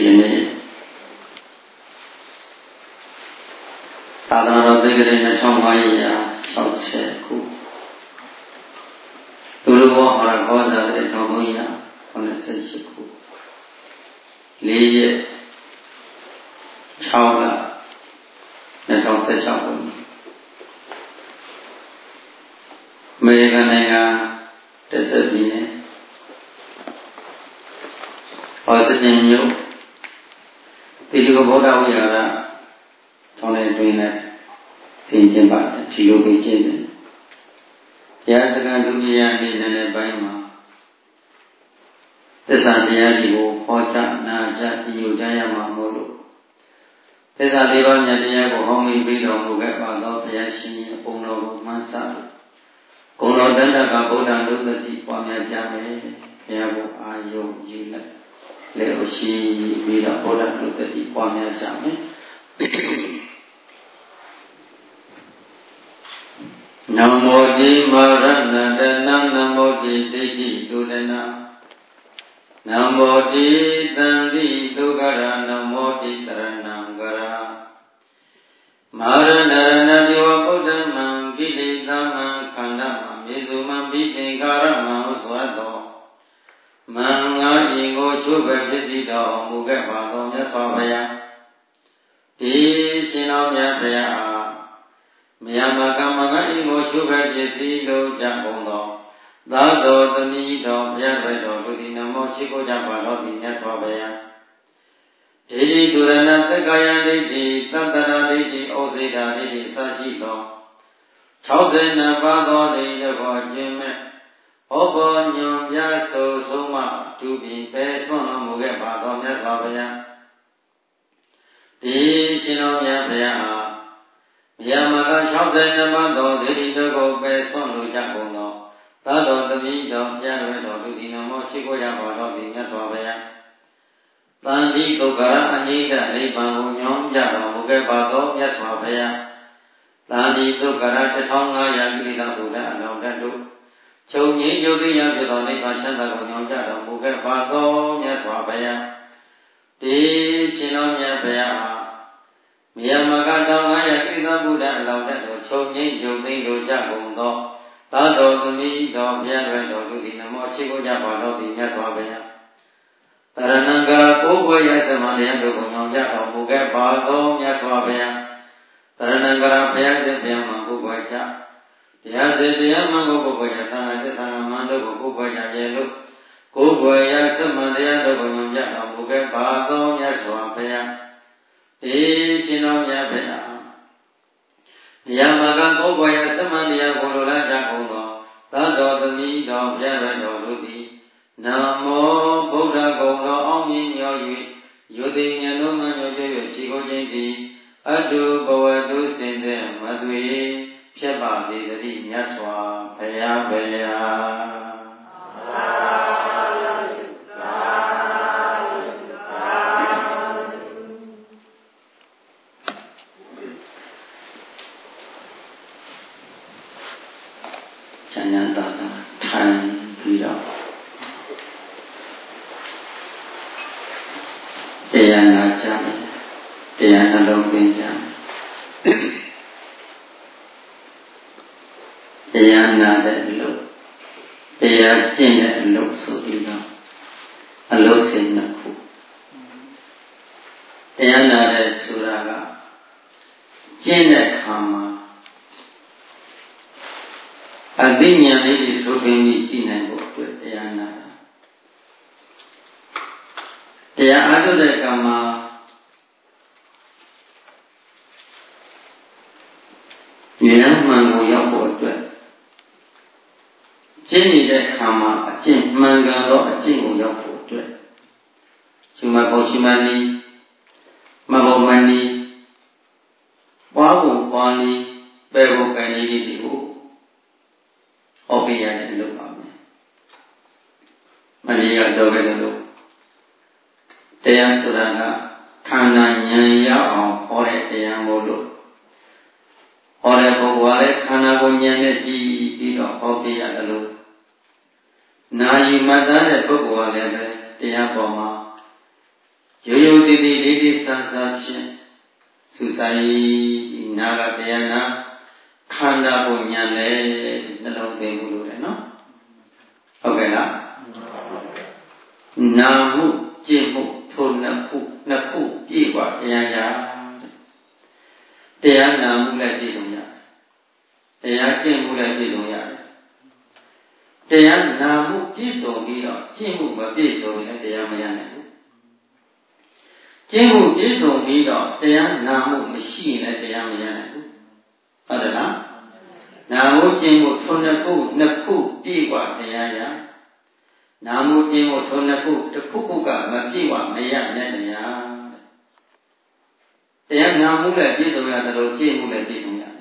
နေ့သာသနာတော်သစ်ကလေး2560ခုဒုလဘောဟောခေါ်စာတဲ့1388ခု4ရက်6လ2016ခုအမေရိကန်နိုင်ငံတက်ဆက်ပြည်နယ်အော်စတင်မြို့တိတိကဗုဒ္ဓဝိဟာရထောင်းတဲ့တွင်နဲ့သင်ကျင်ပါတယ်ဒီလိုပဲကျင့်တယ်ဘုရားစကားဒုတိယနေ့နဲ့ပိုင်းမှာသစ္စာတရားတွေကိုဟောကြားနာကြားညွှန်ကြားရမှာမို့လို့သစ္စာလေးပါးမြတ်တရားကိုဟောမိပြီးတော်မူခဲ့ပါသောဘုရားရှင်ရဲ့ဘုံတော်ကိုမှန်းဆလို့ဂုဏ်တော်တန်တကဗုဒ္ဓလူသတိပွားများကြမယ်ဘုရားကိုအာယုံယူလိုက်လေ့ရှိပြီးတော့ဗုဒ္ဓလူသတိပွားများကြမယ်နမောတိမာရဏတနနမောတိဒိဋ္ဌိဒုဒနာနမောတိတံတိဒုက္ခရနမောတိတရဏံကရာမာရဏရဏတိဝဗုဒ္ဓမံကိလေသာမံခန္ဓာမံမြေစုမံပိသင်္ကာရမံဥစွာသောမံငါဤကိုချုပ်ပဲဖြစ်စီတော်မူခဲ့ပါသောမြတ်စွာဘုရားဒီရှင်တော်မြတ်ဘုရားမယမကမကဤကိုချုပ်ပဲဖြစ်စီလို့ကြကုန်သောသာတော်သမီးတော်ဘုရားတော်လူဒီနမောရှိခိုးကြပါတော်ဒီမြတ်စွာဘုရားဒေဒီဒုရဏသက္ကာယဒိဋ္ဌိသတ္တရာဒိဋ္ဌိဩဇိတာဒိဋ္ဌိစရှိသော62ပါးသောဒိဋ္ဌိဘောခြင်းမဲ့ဩဘောညွန်ပြဆိုဆုံးမတူပြီးပဲဆွမ်းတော်မူခဲ့ပါသောမြတ်စွာဘုရားဒီရှင်တော်မြတ်ဘုရားမြတ်မက62ပါးသောဒိဋ္ဌိတို့ကိုပဲဆွမ်းလို့ကြကုန်သောသာတော်သမီးတော်ဘုရားတော်လူဒီနမောရှိခိုးကြပါတော်ဒီမြတ်စွာဘုရားတန်တိဒုက္ခရအနိစ္စနိဗ္ဗာန်ကိုညွှန်ပြတော်မူခဲ့ပါသောမြတ်စွာဘုရားတန်တိဒုက္ခရ1500ကိလေသာတို့လည်းအလောင်းတတ်တို့ချုပ်ငြိမ်းယုတ်သိရဖြစ်သောနိဗ္ဗာန်ချမ်းသာကိုညွှန်ပြတော်မူခဲ့ပါသောမြတ်စွာဘုရားဒီရှင်တော်မြတ်ဘုရားမြတ်မက1500ကိလေသာဘုဒ္ဓအလောင်းတတ်တို့ချုပ်ငြိမ်းယုတ်သိလိုကြကုန်သောသာတော်သမီးတော်ဘုရားတော်လူဒီနမောရှိခိုးကြပါတော်ဒီမြတ်စွာဘုရားတရဏံကကိုယ်ွယ်ရသမဏေတို့ကိုညွှန်ပြတော်မူခဲ့ပါသောမြတ်စွာဘုရားတရဏံကဘုရားရှင်ဘုရားမှာကိုယ်ွယ်ကြတရားစေတရားမှန်ကိုကိုယ်ွယ်ကြသံဃာသစ္စာမှန်တို့ကိုကိုယ်ွယ်ကြရဲ့လို့ကိုယ်ွယ်ရသမဏေတို့ကိုညွှန်ပြတော်မူခဲ့ပါသောမြတ်စွာဘုရားဒီရှင်တော်မြတ်ဘုရားမြတ်မကကိုယ်ွယ်ရသမဏေကိုလိုလားကြကုန်သောသာတော်သမီးတော်ဘုရားတော်တို့သည်နမောဗုဒ္ဓဂုဏ်တော်အောင်မြင်ညော၍ယုတိဉာဏ်တော်မှညွှန်ကျ၍ခြေကိုခြင်းသည်အတုဘဝတုစင်တဲ့မသွေဖြစ်ပါစေတည်းမြတ်စွာဘုရားဗျာဉာဏ်သာသာထိုင်ပြီးတော့တရားနာကြမယ်တရားနှလုံးသွင်းကြမယ်တရားနာတဲ့အလုပ်တရားကျင့်တဲ့အလုပ်ဆိုပြီးတော့အလုပ်စဉ်နှစ်ခုတရားနာတဲ့ဆိုတာကကျင့်တဲ့အခါမှာအသိဉာဏ်လေးတွေထုတ်ပြီးကြည့်နိုင်ဖို့အတွက်တရားနာတာတရားအားထုတ်တဲ့အခါမှာဉာဏ်မှန်ကိုရောက်ဖို့အတွက်ကျင့်နေတဲ့အခါမှာအကျင့်မှန်ကန်သောအကျင့်ကိုရောက်ဖို့အတွက်ရှင်မဘောရှင်မနီမဘောမနီပွားဖို့ပွားနီပယ်ဖို့ပယ်နီတွေကိုဟောပြရတယ်လို့ပါမယ်မနီကတော့ပဲလို့တရားဆိုတာကခန္ဓာဉာဏ်ရအောင်ဟောတဲ့တရားမို့လို့ဟောတဲ့ပုဂ္ဂိုလ်ကလည်းခန္ဓာကိုဉာဏ်နဲ့ကြည့်ပြီးတော့ဟောပြရတယ်လို့နာယီမှတ်သားတဲ့ပုဂ္ဂိုလ်ကလည်းပဲတရားပေါ်မှာရိုးရိုးတည်တည်လေးလေးဆန်းဆန်းဖြင့်စုဆိုင်နာကတရားနာခန္ဓာကိုဉာဏ်နဲ့နှလုံးသွင်းမှုလို့လေနော်ဟုတ်ကဲ့လားနာမှုကျင့်မှုထိုနှစ်ခုပြည့်ပါတရားရတရားနာမှုလည်းပြည့်စုံရတယ်တရားကျင့်မှုလည်းပြည့်စုံရတယ်တရားနာမှုပြည့်စုံပြီးတော့ကျင့်မှုမပြည့်စုံရင်တရားမရနိုင်ဘူးကျင့်မှုပြည့်စုံပြီးတော့တရားနာမှုမရှိရင်တရားမရနိုင်ဘူးဟုတ်တယ်လားနာမှုကျင့်မှုထိုနှစ်ခုပြည့်ပါတရားရနာမှုကျင့်မှုထိုနှစ်ခုတစ်ခုခုကမပြည့်ဝမရနဲ့တရားနာမှုလည်းပြည့်စုံရတယ်လို့ကျင့်မှုလည်းပြည့်စုံရတယ်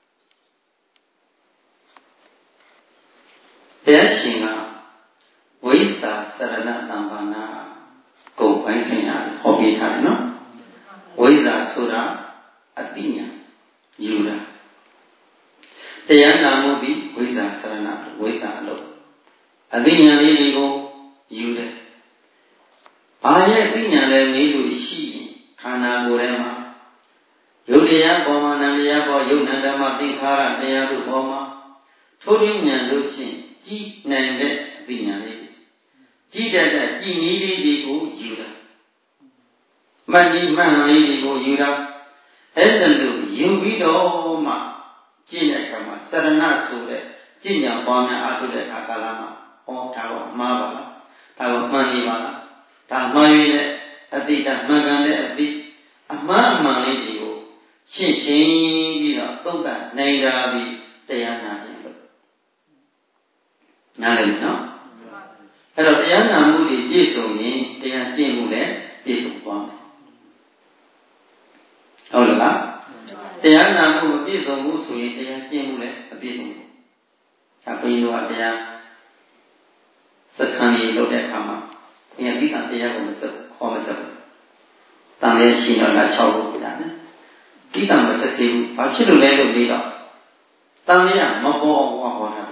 ဘုရားရှင်ကဝိသသရဏသံဘာနာကိုပိုင်းဆိုင်ရာဟောပြထားတယ်နော်ဝိဇ္ဇာဆိုတာအသိဉာဏ်ယူတာတရားနာမှုပြီးဝိဇ္ဇာသရဏဝိဇ္ဇာလို့အသိဉာဏ်လေးတွေကိုယူတယ်။ဘာရဲ့အသိဉာဏ်လဲမေးလို့ရှိရင်ခန္ဓာကိုယ်ထဲမှာယုတ်တရားပေါ်မှာနာမ်တရားပေါ်ယုတ်နံဓမ္မသင်္ခါရတရားတို့ပေါ်မှာထိုးရင်းဉာဏ်တို့ဖြင့်ကြည်နိုင်တဲ့အသိဉာဏ်လေးကြည်တတ်တဲ့ကြည်နည်းလေးတွေကိုယူတာ။မှန်ကြီးမှန်လေးတွေကိုယူတာအဲ့ဒါလို့ယူပြီးတော့မှကြည်တဲ့အခါမှာစရဏဆိုတဲ့ကြည်ညာပွားများအားထုတ်တဲ့အခါကာလမှာဟောဒါတော့မှားပါလားဒါတော့မှန်နေပါလားဒါမှားရည်တဲ့အတိတ်မှန်ကန်တဲ့အတိတ်အမှန်လေးတွေကိုရှင်းရှင်းပြီးတော့သုံးသပ်နိုင်တာပြီးတရားနာခြင်းလို့နားလည်နော်အဲ့တော့တရားနာမှုတွေပြည့်စုံရင်တရားကျင့်မှုလည်းပြည့်စုံသွားမယ်ဟုတ်လားတရားနာမှုမပြည့်စုံဘူးဆိုရင်တရားကျင့်မှုလည်းမပြည့်စုံဘူးဒါဘုန်းကြီးတို့ကတရားစက္ကန့်ကြီးလုပ်တဲ့အခါမှာဘုရားဒီကတရားကိုမစက်ခေါ်မစက်ဘူးတန်ရဲ့ရှိတော့လား6ခုပြတာနော်ဒီကမစက်သေးဘူးဘာဖြစ်လို့လဲလို့ပြီးတော့တန်ရဲ့မပေါ်အောင်ဟောတာ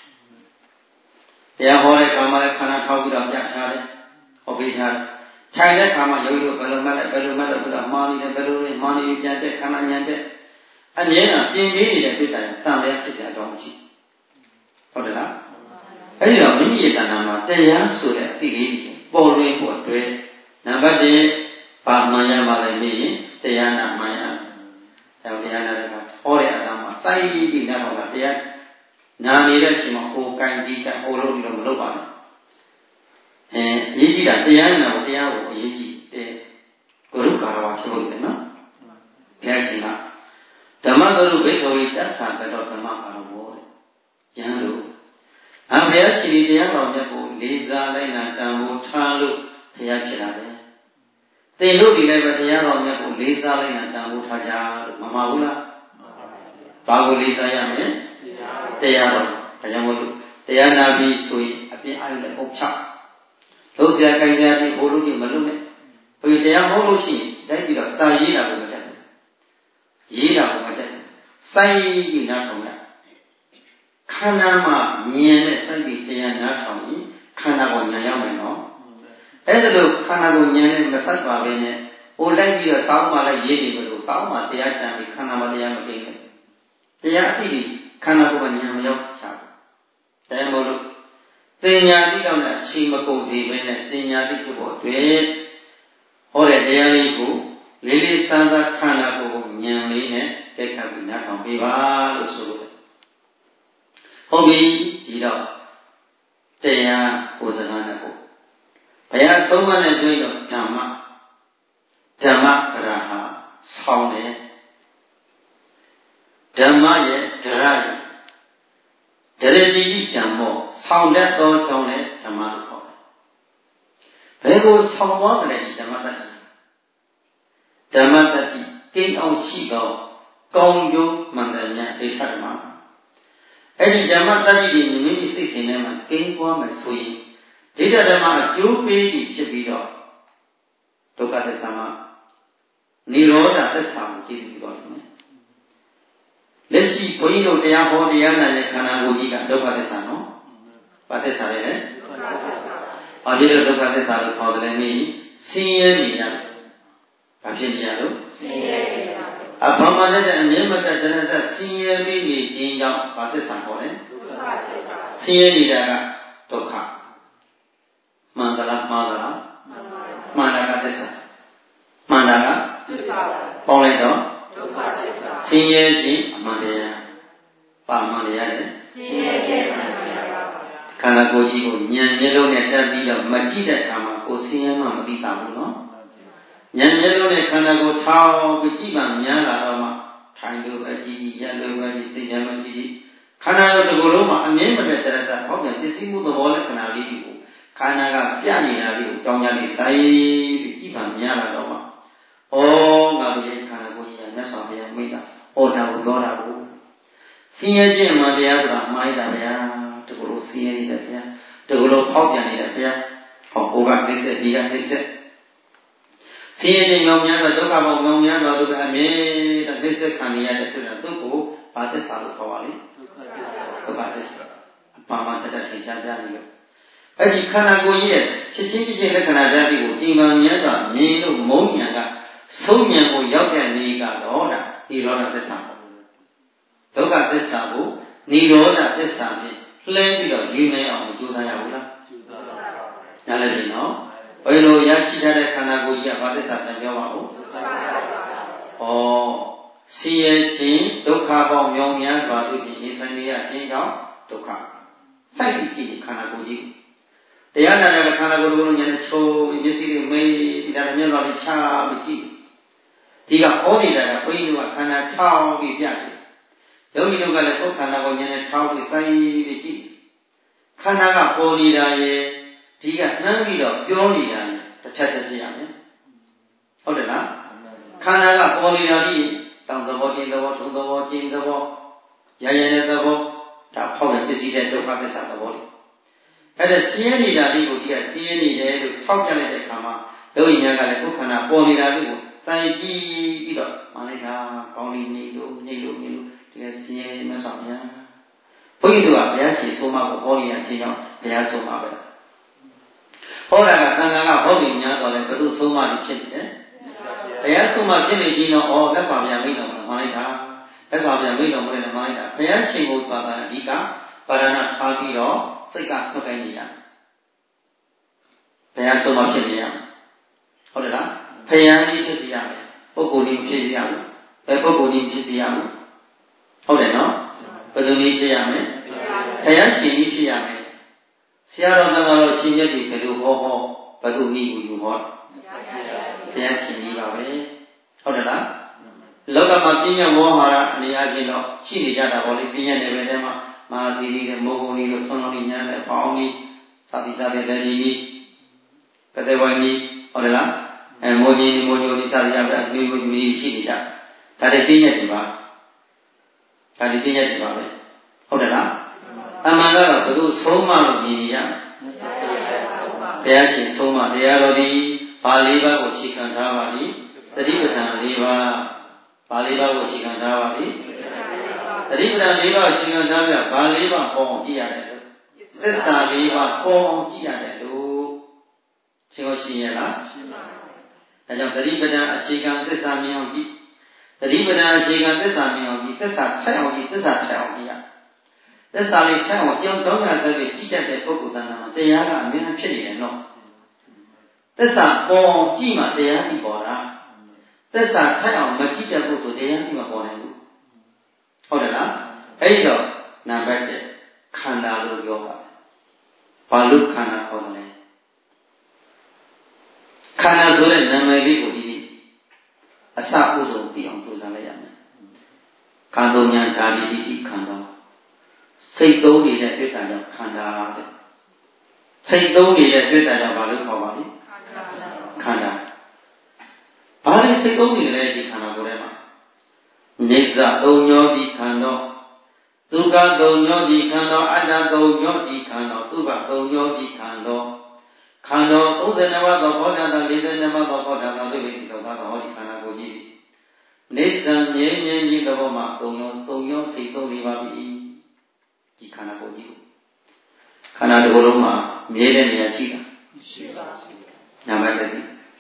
တရားဟောတဲ့အခါမှာလည်းခန္ဓာထောက်ပြီးတော့ပြထားတယ်ဟောပေးထားတယ်ထိုင်တဲ့အခါမှာယောဂီတို့ဘယ်လိုမှတ်လဲဘယ်လိုမှတ်လို့ပြီးတော့မှားနေတယ်ဘယ်လိုလဲမှားနေပြန်တဲ့ခန္ဓာဉာဏ်တဲ့အမြဲတမ်းပြင်ပေးနေတဲ့ပြစ်တိုင်းတန်ရဲ့ဖြစ်ကြတော့မရှိဟုတ်တယ်လားအဲဒီတော့မိမိရဲ့တဏ္ဍာမှာတရားဆိုတဲ့အသိလေးပေါ်လွင်ဖို့အတွက်နံပါတ်1ဘာမှန်ရမှာလဲမေးရင်တရားနာမှန်ရအဲတရားနာတဲ့အခါဟောတဲ့အတိုင်းမှာစိုက်ပြီးနားတော့တရားနာနေတဲ့အချိန်မှာဟိုကိုင်းဒီကဟိုလို့ပြီးတော့မလုပ်ပါနဲ့အရေးကြီးတာတရားနာကိုတရားကိုအရေးကြီးတယ်ဂရုကာရဝဖြစ်လို့လေနော်ဘုရားရှင်ကဓမ္မဂရုဘိက္ခဝေတ္ထာကတော့ဓမ္မကာရဘောယံလို့အဘုရားရှင်တရားတော်မြတ်ကိုလေးစားလိုက်နာတန်ဖိုးထားလို့ဘုရားဖြစ်လာတယ်သင်တို့ဒီလည်းပဲတရားတော်မြတ်ကိုလေးစားလိုက်နာတန်ဖိုးထားကြလို့မမှားဘူးလားဘာကိုလေးစားရမလဲတရားတော်ဒါကြောင့်မို့လို့တရားနာပြီးဆိုရင်အပြင်အားလည်းပုတ်ချလို့ဆရာကိုင်ကြတဲ့ဘိုးတို့တွေမလုပ်နဲ့ဘယ်တရားဟောလို့ရှိရင်တိုက်ပြီးတော့စာရေးတာကိုမကြိုက်ဘူးရေးတာကိုမကြိုက်ဘူးစိုက်ပြီးနားထောင်ရခန္ဓာမှာမြင်တဲ့စိုက်ပြီးတရားနားထောင်ရင်ခန္ဓာကိုဉာဏ်ရောက်မယ်နော်အဲ့ဒါလို့ခန္ဓာကိုဉာဏ်နဲ့မဆက်ပါဘဲနဲ့ဟိုလိုက်ပြီးတော့စောင်းမှလည်းရေးနေလို့စောင်းမှတရားကြံပြီးခန္ဓာမှာတရားမသိဘူးတရားအသိခန္ဓာကိုယ်ကဉာဏ်မရောက်ချဘူးဒါမို့လို့သင်ညာတိတော့လည်းအချိန်မကုန်စီပဲနဲ့သင်ညာတိဖြစ်ဖို့အတွက်ဟောတဲ့တရားလေးကိုလေးလေးစားစားခန္ဓာကိုယ်ကိုဉာဏ်လေးနဲ့တက်ခတ်ပြီးနားထောင်ပေးပါလို့ဆိုလို့ဟုတ်ပြီဒီတော့တရားကိုယ်စကားနဲ့ကိုဘုရားဆုံးမတဲ့တွေ့တော့ဓမ္မကရဟာဆောင်းတယ်ဓမ္မရဲ့ဒရယဒရတိဓမ္မောဆောင်းတဲ့သောကြောင့်လည်းဓမ္မလို့ခေါ်တယ်ဘယ်ကိုဆောင်းသွားကြလဲဒီဓမ္မတတိဓမ္မတတိကိန်းအောင်ရှိသောကောင်းကျိုးမှန်တယ်များဒိဋ္ဌဓမ္မအဲ့ဒီဓမ္မတတိတွေမိမိစိတ်ရှင်ထဲမှာကိန်းပွားမယ်ဆိုရင်ဒိဋ္ဌဓမ္မအကျိုးပေးပြီးဖြစ်ပြီးတော့ဒုက္ခသစ္စာမှာនិရောဓသစ္စာကိုသိသိသွားတယ်လက်ရှိဘုန်းကြီးတို့တရားဟောတရားနာတဲ့ခန္ဓာကိုယ်ကြီးကဒုက္ခသစ္စာနော်။ဘာသစ္စာလဲ။ဘာဖြစ်လို့ဒုက္ခသစ္စာလို့ခေါ်တယ်လဲ။မိ Sinya Akhirnya tu apa maknanya ni macam jenis sinya ni jinjau pada sangkau ni sinya ni dah tukar mandala kata mandala boleh tu sinya ni mandaya mandaya ni kerana kau jiwa nyelo ni ada bila masjid sama kau sinya mesti tahu no Nyanyelo ni kerana kau tahu keciban nyala lama, thandu aji, jalu aji, sejam aji. Kerana kau dulu mah ni macam terasa kau yang sesimu tu boleh kenal dia. Kerana kau piani dia, jauhnya di saya keciban nyala lama. Oh, ngau dia kerana kau yang nyasa dia muda. Oh, dah tahu. Siapa je madia tu mai dah dia, dulu siapa ni dah dia, dulu kau yang ni dah dia. Oh, orang ni dia ni Siapa yang nyamnya tu kalau nyamnya tu kami tak bisa kami ada tu nanti tu pasti selalu kawali, tu pasti paman tidak dijaga ni. Jadi kerana kau ye, cincin kerana jadi kau tinggalnya tu milu maunya kan, soalnya kau jauhnya ni kan orang, ni orang tersambung. Tu kan tersambung, ni orang tersambung. Selain itu, ini orang jual saya ulah. Jangan lino. Kalau yang siapa kerana kau ia pada saat yang jawab, oh, siapa tukar kau nyongnya batu ini sendiri tinggal tukar. Saya ini kerana kau jiwa. Tiada ada kerana kau dulu yang show, mesti mei tidak ada yang cah biji. Jika kau ni ada, kau ini kerana cah biji. Yang ini kalau kau kerana kau yang cah biji, kerana kau ni ada. Jika nanti dah pioli dah, tercatat dia ni. Ada tak? Kerana pioli dah ni, tanggapo, cintapo, jaya tapo, tak kau yang bersih tu kata satu boleh. Ada siapa ni dah ni, dia siapa ni dah tu kau jangan ada kama. Lalu ini kalau tu kerana pioli dah tu, saya tidak mana dah kau ni dia siapa ni masalahnya. Begitu apa ya si semua pioli yang siapa ya semua apa. Orang kata hobi nya kalau betul semua dicipta. Saya semua jenis ini oh besar yang minum mana besar yang minum mana. Saya sibuk pada jika pada nak kami lo sekarang pakai ni ya. Saya semua jenis ya. Ada tak? Saya ni jenis ya. Pokok ni jenis ya. Pokok ni jenis ya. Ada no? Betul ni jenis ya. Saya sini jenis ya. Siapa orang sini di kedua betul ni bujuk hor. Saya sini bawa. Ada tak? Lalu matinya wahara ni aje lo sini jada boleh punya ni benda masih ni mogu ni sono ni nyala pau ni sabi dari ni ketewa ni ada tak? Moji ni tadi ada ni sini jada. Tadi punya di bawah. Ada tak? Amalan betul semua ini ya. Biasa semua dia lagi paliba usikan dawali, tadi betul liba paliba usikan dawali, tadi betul liba usikan dawali paliba pongji ada tu, tesa liba pongji ada tu, siapa siapa lah? Macam tadi betul usikan tesa miangi, tadi betul usikan tesa miangi, tesa cahaya ya. Dan saling saya yang tahu yang saya tidak ada fokus dalam dia kan memang pilih no. Tesa pon cima dia di bawah. Tesa saya masih tidak fokus dia di bawah itu. Ada tak? Itu nampak je. Khanda lu yoga. Palu khanda kau ni. Khanda tu le nama dia budi. Asal usul tiang tu sahaja ni. Kandungnya dari di khanda. စိတ်သုံးနေတဲ့တွေ့တာကြောင့်ခန္ဓာတဲ့စိတ်သုံးနေတဲ့တွေ့တာကြောင့်ဘာလို့ခေါ်ပါလဲခန္ဓာဘာလဲစိတ်သုံးနေလဲဒီခန္ဓာကိုယ်ထဲမှာနိစ္စသုံးညောတိခန္ဓာဒုက္ခသုံးညောတိခန္ဓာအတ္တသုံးညောတိခန္ဓာသုဘသုံးညောတိခန္ဓာခန္ဓာ32ပါးသောဘောဓတာ42ပါးသောဘောဓတာတို့ပြီးတော့ဟောဒီခန္ဓာကိုယ်ကြီးနိစ္စငြိမ်းငြိမ်းကြီးသဘောမှာသုံးညောစိတ်သုံးနေပါပြီဒီခန္ဓာကိုယ်ကြီးကိုခန္ဓာတစ်ခုလုံးမှာမြဲတဲ့နေရာရှိတာရှိပါနာမည်တည်း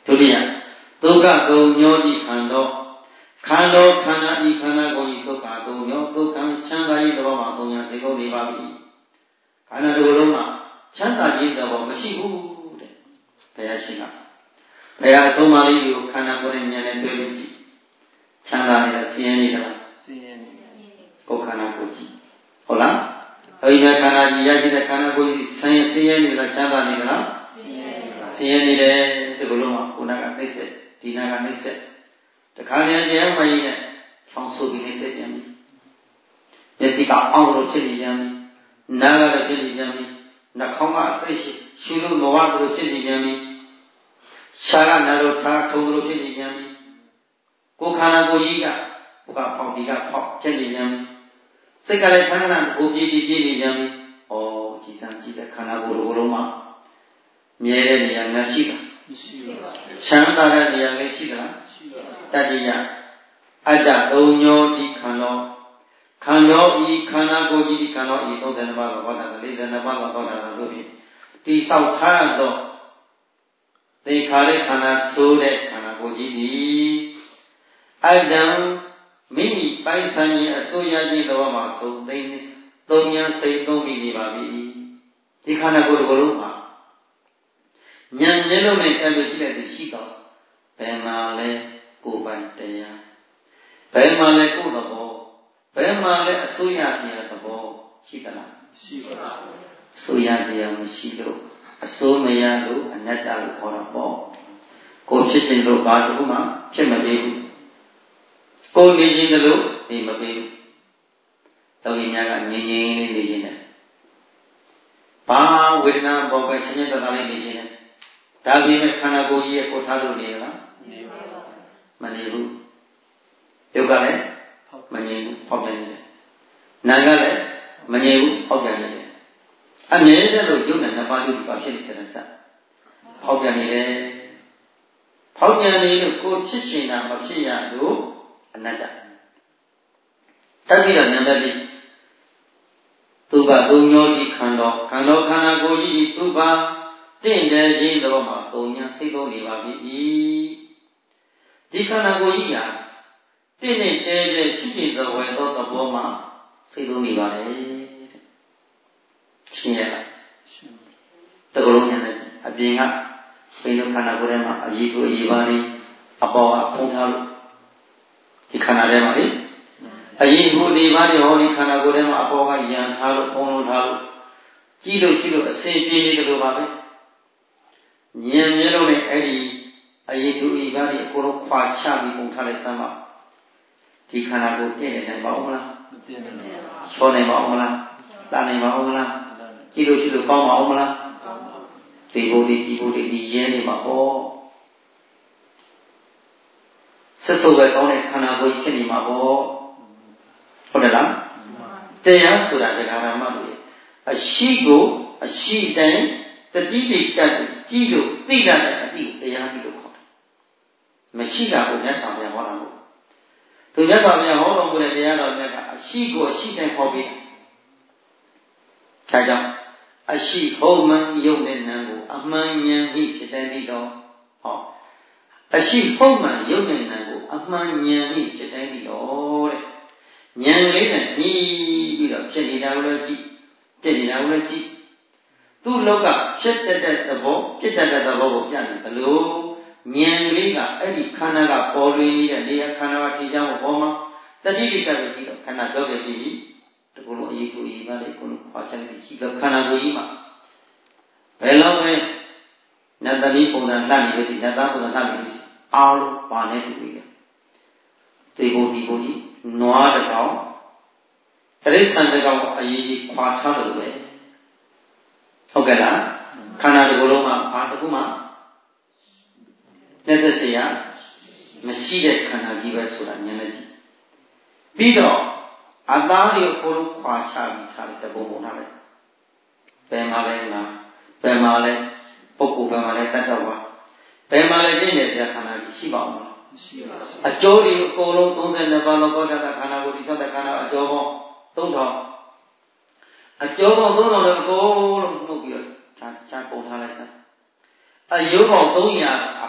ဒုတိယဒုက္ခသုံးညောဤခန္ဓာခန္ဓာဤခန္ဓာကိုဤဒုက္ခသုံးညောဒုက္ခချမ်းသာရေးသဘောမှာသုံးညာစေကုန်နေပါပြီခန္ဓာတစ်ခုလုံးမှာချမ်းသာရေးသဘောမရှိဘူးတဲ့ဘယ်ရရှိကဘယ်ဟာအဆုံးမလေးကိုခန္ဓာကိုယ်နဲ့ဉာဏ်နဲ့တွေ့လို့ကြည့်ချမ်းသာနေတာဆင်းရဲနေတာဆင်းရဲနေကိုယ်ခန္ဓာကိုယ်ကြည့်ဟုတ်လားအဲဒီမှာခန္ဓာကြီးရရှိတဲ့ခန္ဓာကိုယ်ကြီးဆင်းရဲနေတာချမ်းသာနေကြလားဆင်းရဲနေတယ်ဒီလိုလုံးမှာခုနကနှိမ့်ဆက်ဒီနာကနှိမ့်ဆက်တခါတည်းတရားမှကြီးနဲ့ချောင်းဆိုပြီးနှိမ့်ဆက်ပြန်ပြီမျက်စိကအောင်းလို့ဖြစ်နေပြန်ပြီနားကလည်းဖြစ်နေပြန်ပြီနှာခေါင်းကအသိရှူလို့မဝလို့ဖြစ်နေပြန်ပြီရှားကနားလို့ခြားထုံလို့ဖြစ်နေပြန်ပြီကိုယ်ခန္ဓာကိုယ်ကြီးကဟိုကပေါက်ဒီကပေါက်ဖြစ်နေပြန်ပြီစိတ်ကလည်းခန္ဓာကိုပြေးနေပြန်ပြီဩကြည်စမ်းကြည့်တဲ့ခန္ဓာကိုယ်လိုလုံးမှာမြဲတဲ့နေရာများရှိတာမရှိပါဘူးချမ်းသာတဲ့နေရာလည်းရှိသလားရှိပါဘူးတတိယအတ္တသုံးညောဒီခန္ဓာခန္ဓာဤခန္ဓာကိုယ်ကြီးဒီခန္ဓာဤ32ပါးသောဟောတာ42ပါးသောဟောတာတို့ဖြင့်တိဆောက်ထားသောသေခါရခန္ဓာဆိုတဲ့ခန္ဓာကိုယ်ကြီးသည်အတ္တမိမိပိုင်ဆိုင်ခြင်းအစိုးရခြင်းတော်မှာသုံးသိမ်းသုံးညာစိတ်သုံးပြီးနေပါပြီဒီခန္ဓာကိုယ်တစ်ခုလုံးမှာဉာဏ်မျက်လုံးနဲ့တက်လို့ကြည့်လိုက်ရှိတော့ဘယ်မှာလဲကိုယ်ပိုင်တရားဘယ်မှာလဲကိုယ်သဘောဘယ်မှာလဲအစိုးရခြင်းသဘောရှိသလားရှိပါဘူးအစိုးရခြင်းမရှိလို့အစိုးမရလို့အနတ္တလို့ခေါ်တာပေါ့ကိုယ်ဖြစ်ခြင်းလို့ဘာတစ်ခုမှဖြစ်မပေးဘူးကိုယ်နေခြင်းလို့နေမပေးဘူးတော်ကြီးများကငြိမ်ငြိမ်လေးနေခြင်းနဲ့ဘာဝေဒနာပေါ်ပဲချင်းချင်းတော်တော်လေးနေခြင်းနဲ့ဒါပေမဲ့ခန္ဓာကိုယ်ကြီးရဲ့ကိုယ်ထားလို့နေလားမနေဘူးယုတ်ကလည်းမငြိမ်ဘူးဖောက်ပြန်နေတယ်နာကလည်းမငြိမ်ဘူးဖောက်ပြန်နေတယ်အမြဲတမ်းလို့ယုတ်နဲ့နှစ်ပါးတို့ဒီပါဖြစ်နေတဲ့စဖောက်ပြန်နေတယ်ဖောက်ပြန်နေလို့ကိုယ်ဖြစ်ရှင်တာမဖြစ်ရလို့အနတ္တတတိယဉာဏ်နဲ့ဒီသူကသုံးညောဒီခန္ဓာခန္ဓာကိုယ်ကြီးသူကတင့်တယ်ခြင်းတော်မှာသုံးညာစိတ်သုံးနေပါပြီဒီခန္ဓာကိုယ်ကြီးကတင့်နဲ့တဲတဲ့ရှိနေသောဝယ်သောသဘောမှာစိတ်သုံးနေပါလေရှင်းရလားတကယ်လို့ညာနဲ့အပြင်ကစိတ်တို့ခန္ဓာကိုယ်ထဲမှာအရေးကိုအရေးပါနေအပေါ်ကဖုံးထားလို့ဒီခန္ဓာထဲမှာလေအရေးကိုဒီပါနေဟောဒီခန္ဓာကိုယ်ထဲမှာအပေါ်ကယံထားလို့ဖုံးလို့ထားလို့ကြည့်လို့ရှိလို့အစဉ်ပြေနေတယ်လို့ပါပဲဉာဏ်မျက်လုံးနဲ့အဲ့ဒီအရေးသူဤပါးဒီအကုန်လုံးခွာချပြီးပုံထားလိုက်စမ်းပါဒီခန္ဓာကိုယ်ပြည့်နေနိုင်ပါဦးမလားမပြည့်နိုင်ပါဘူးချောနိုင်ပါဦးမလားတာနိုင်ပါဦးမလားကြည့်လို့ရှိလို့ကောင်းပါဦးမလားဒီဘုဒ္ဓဒီရဲနေမှာဟောဆက်စုပ်ပဲကောင်းတဲ့ခန္ဓာကိုယ်ဖြစ်နေမှာဟောဟုတ်တယ်လားတရားဆိုတာဒကာရမတွေအရှိကိုအရှိတိုင်းတတိတိတတ်ကြည့်လို့သိတတ်တဲ့အတိတရားကြီးလို့ခေါ်တယ်မရှိတာကိုမြတ်စွာဘုရားဟောတာမို့သူမြတ်စွာဘုရားဟောတော်မူတဲ့တရားတော်မြတ်ကအရှိကိုအရှိတိုင်းဟောပြီးဒါကြောင့်အရှိဟုတ်မှန်ယုတ်တဲ့နာကိုအမှန်ဉာဏ်ဤဖြစ်တဲ့ပြီးတော့ဟောအရှိဟုတ်မှန်ယုတ်တဲ့နာကိုအမှန်ဉာဏ်ဤဖြစ်တဲ့ပြီးတော့တဲ့ဉာဏ်လေးနဲ့နှီးပြီးတော့ဖြစ်နေတာကိုလည်းကြည့်ဖြစ်နေတာကိုလည်းကြည့်သူ့လောကဖြစ်တတ်တဲ့သဘောဖြစ်တတ်တဲ့သဘောကိုပြတယ်ဘလို့ဉာဏ်လေးကအဲ့ဒီခန္ဓာကပေါ်လွင်နေတဲ့နေရာခန္ဓာကထင်ရှားမှုပေါ်မှာတတိတိကပဲကြည့်တော့ခန္ဓာပြောခဲ့ပြီတကူလုံးအရေးကိုအရေးပါလေကိုလုံးခွာချလိုက်ကြည့်တော့ခန္ဓာကိုယ်ကြီးမှာဘယ်လောက်ပဲနတ်သမီးပုံစံလှနေလို့ဒီနတ်သားပုံစံလှနေလို့အားလုံးပါနေပြီလေဒီဘုံကြီးနွားတစ်ကောင်တရိစ္ဆာန်တစ်ကောင်အရေးကြီးခွာထားတယ်လို့ပဲဟုတ်ကဲ့လားခန္ဓာတစ်ခုလုံးမှာဘာတစ်ခုမှလက်သက်စရာမရှိတဲ့ခန္ဓာကြီးပဲဆိုတာဉာဏ်နဲ့ကြည့်ပြီးတော့အသားတွေကိုအကုန်လုံးခွာချပြီးထားတယ်တပုံပုံထားလိုက်ဘယ်မှာလဲငါဘယ်မှာလဲပုဂ္ဂိုလ်ဘယ်မှာလဲတတ်တော့ပါဘယ်မှာလဲပြည့်နေစရာခန္ဓာကြီးရှိပါဦးမလားမရှိပါဘူးအကျိုးတွေအကုန်လုံး32ပါးလောက်ကောတာခန္ဓာကိုယ်ဒီသောတဲ့ခန္ဓာအကျိုးပေါင်း3000အကျိုးပေါင်း3000လည်းအကုန်လုံးနှုတ်ပြီးတော့ချာပုံထားလိုက်တာအယုံပေါင်း300အ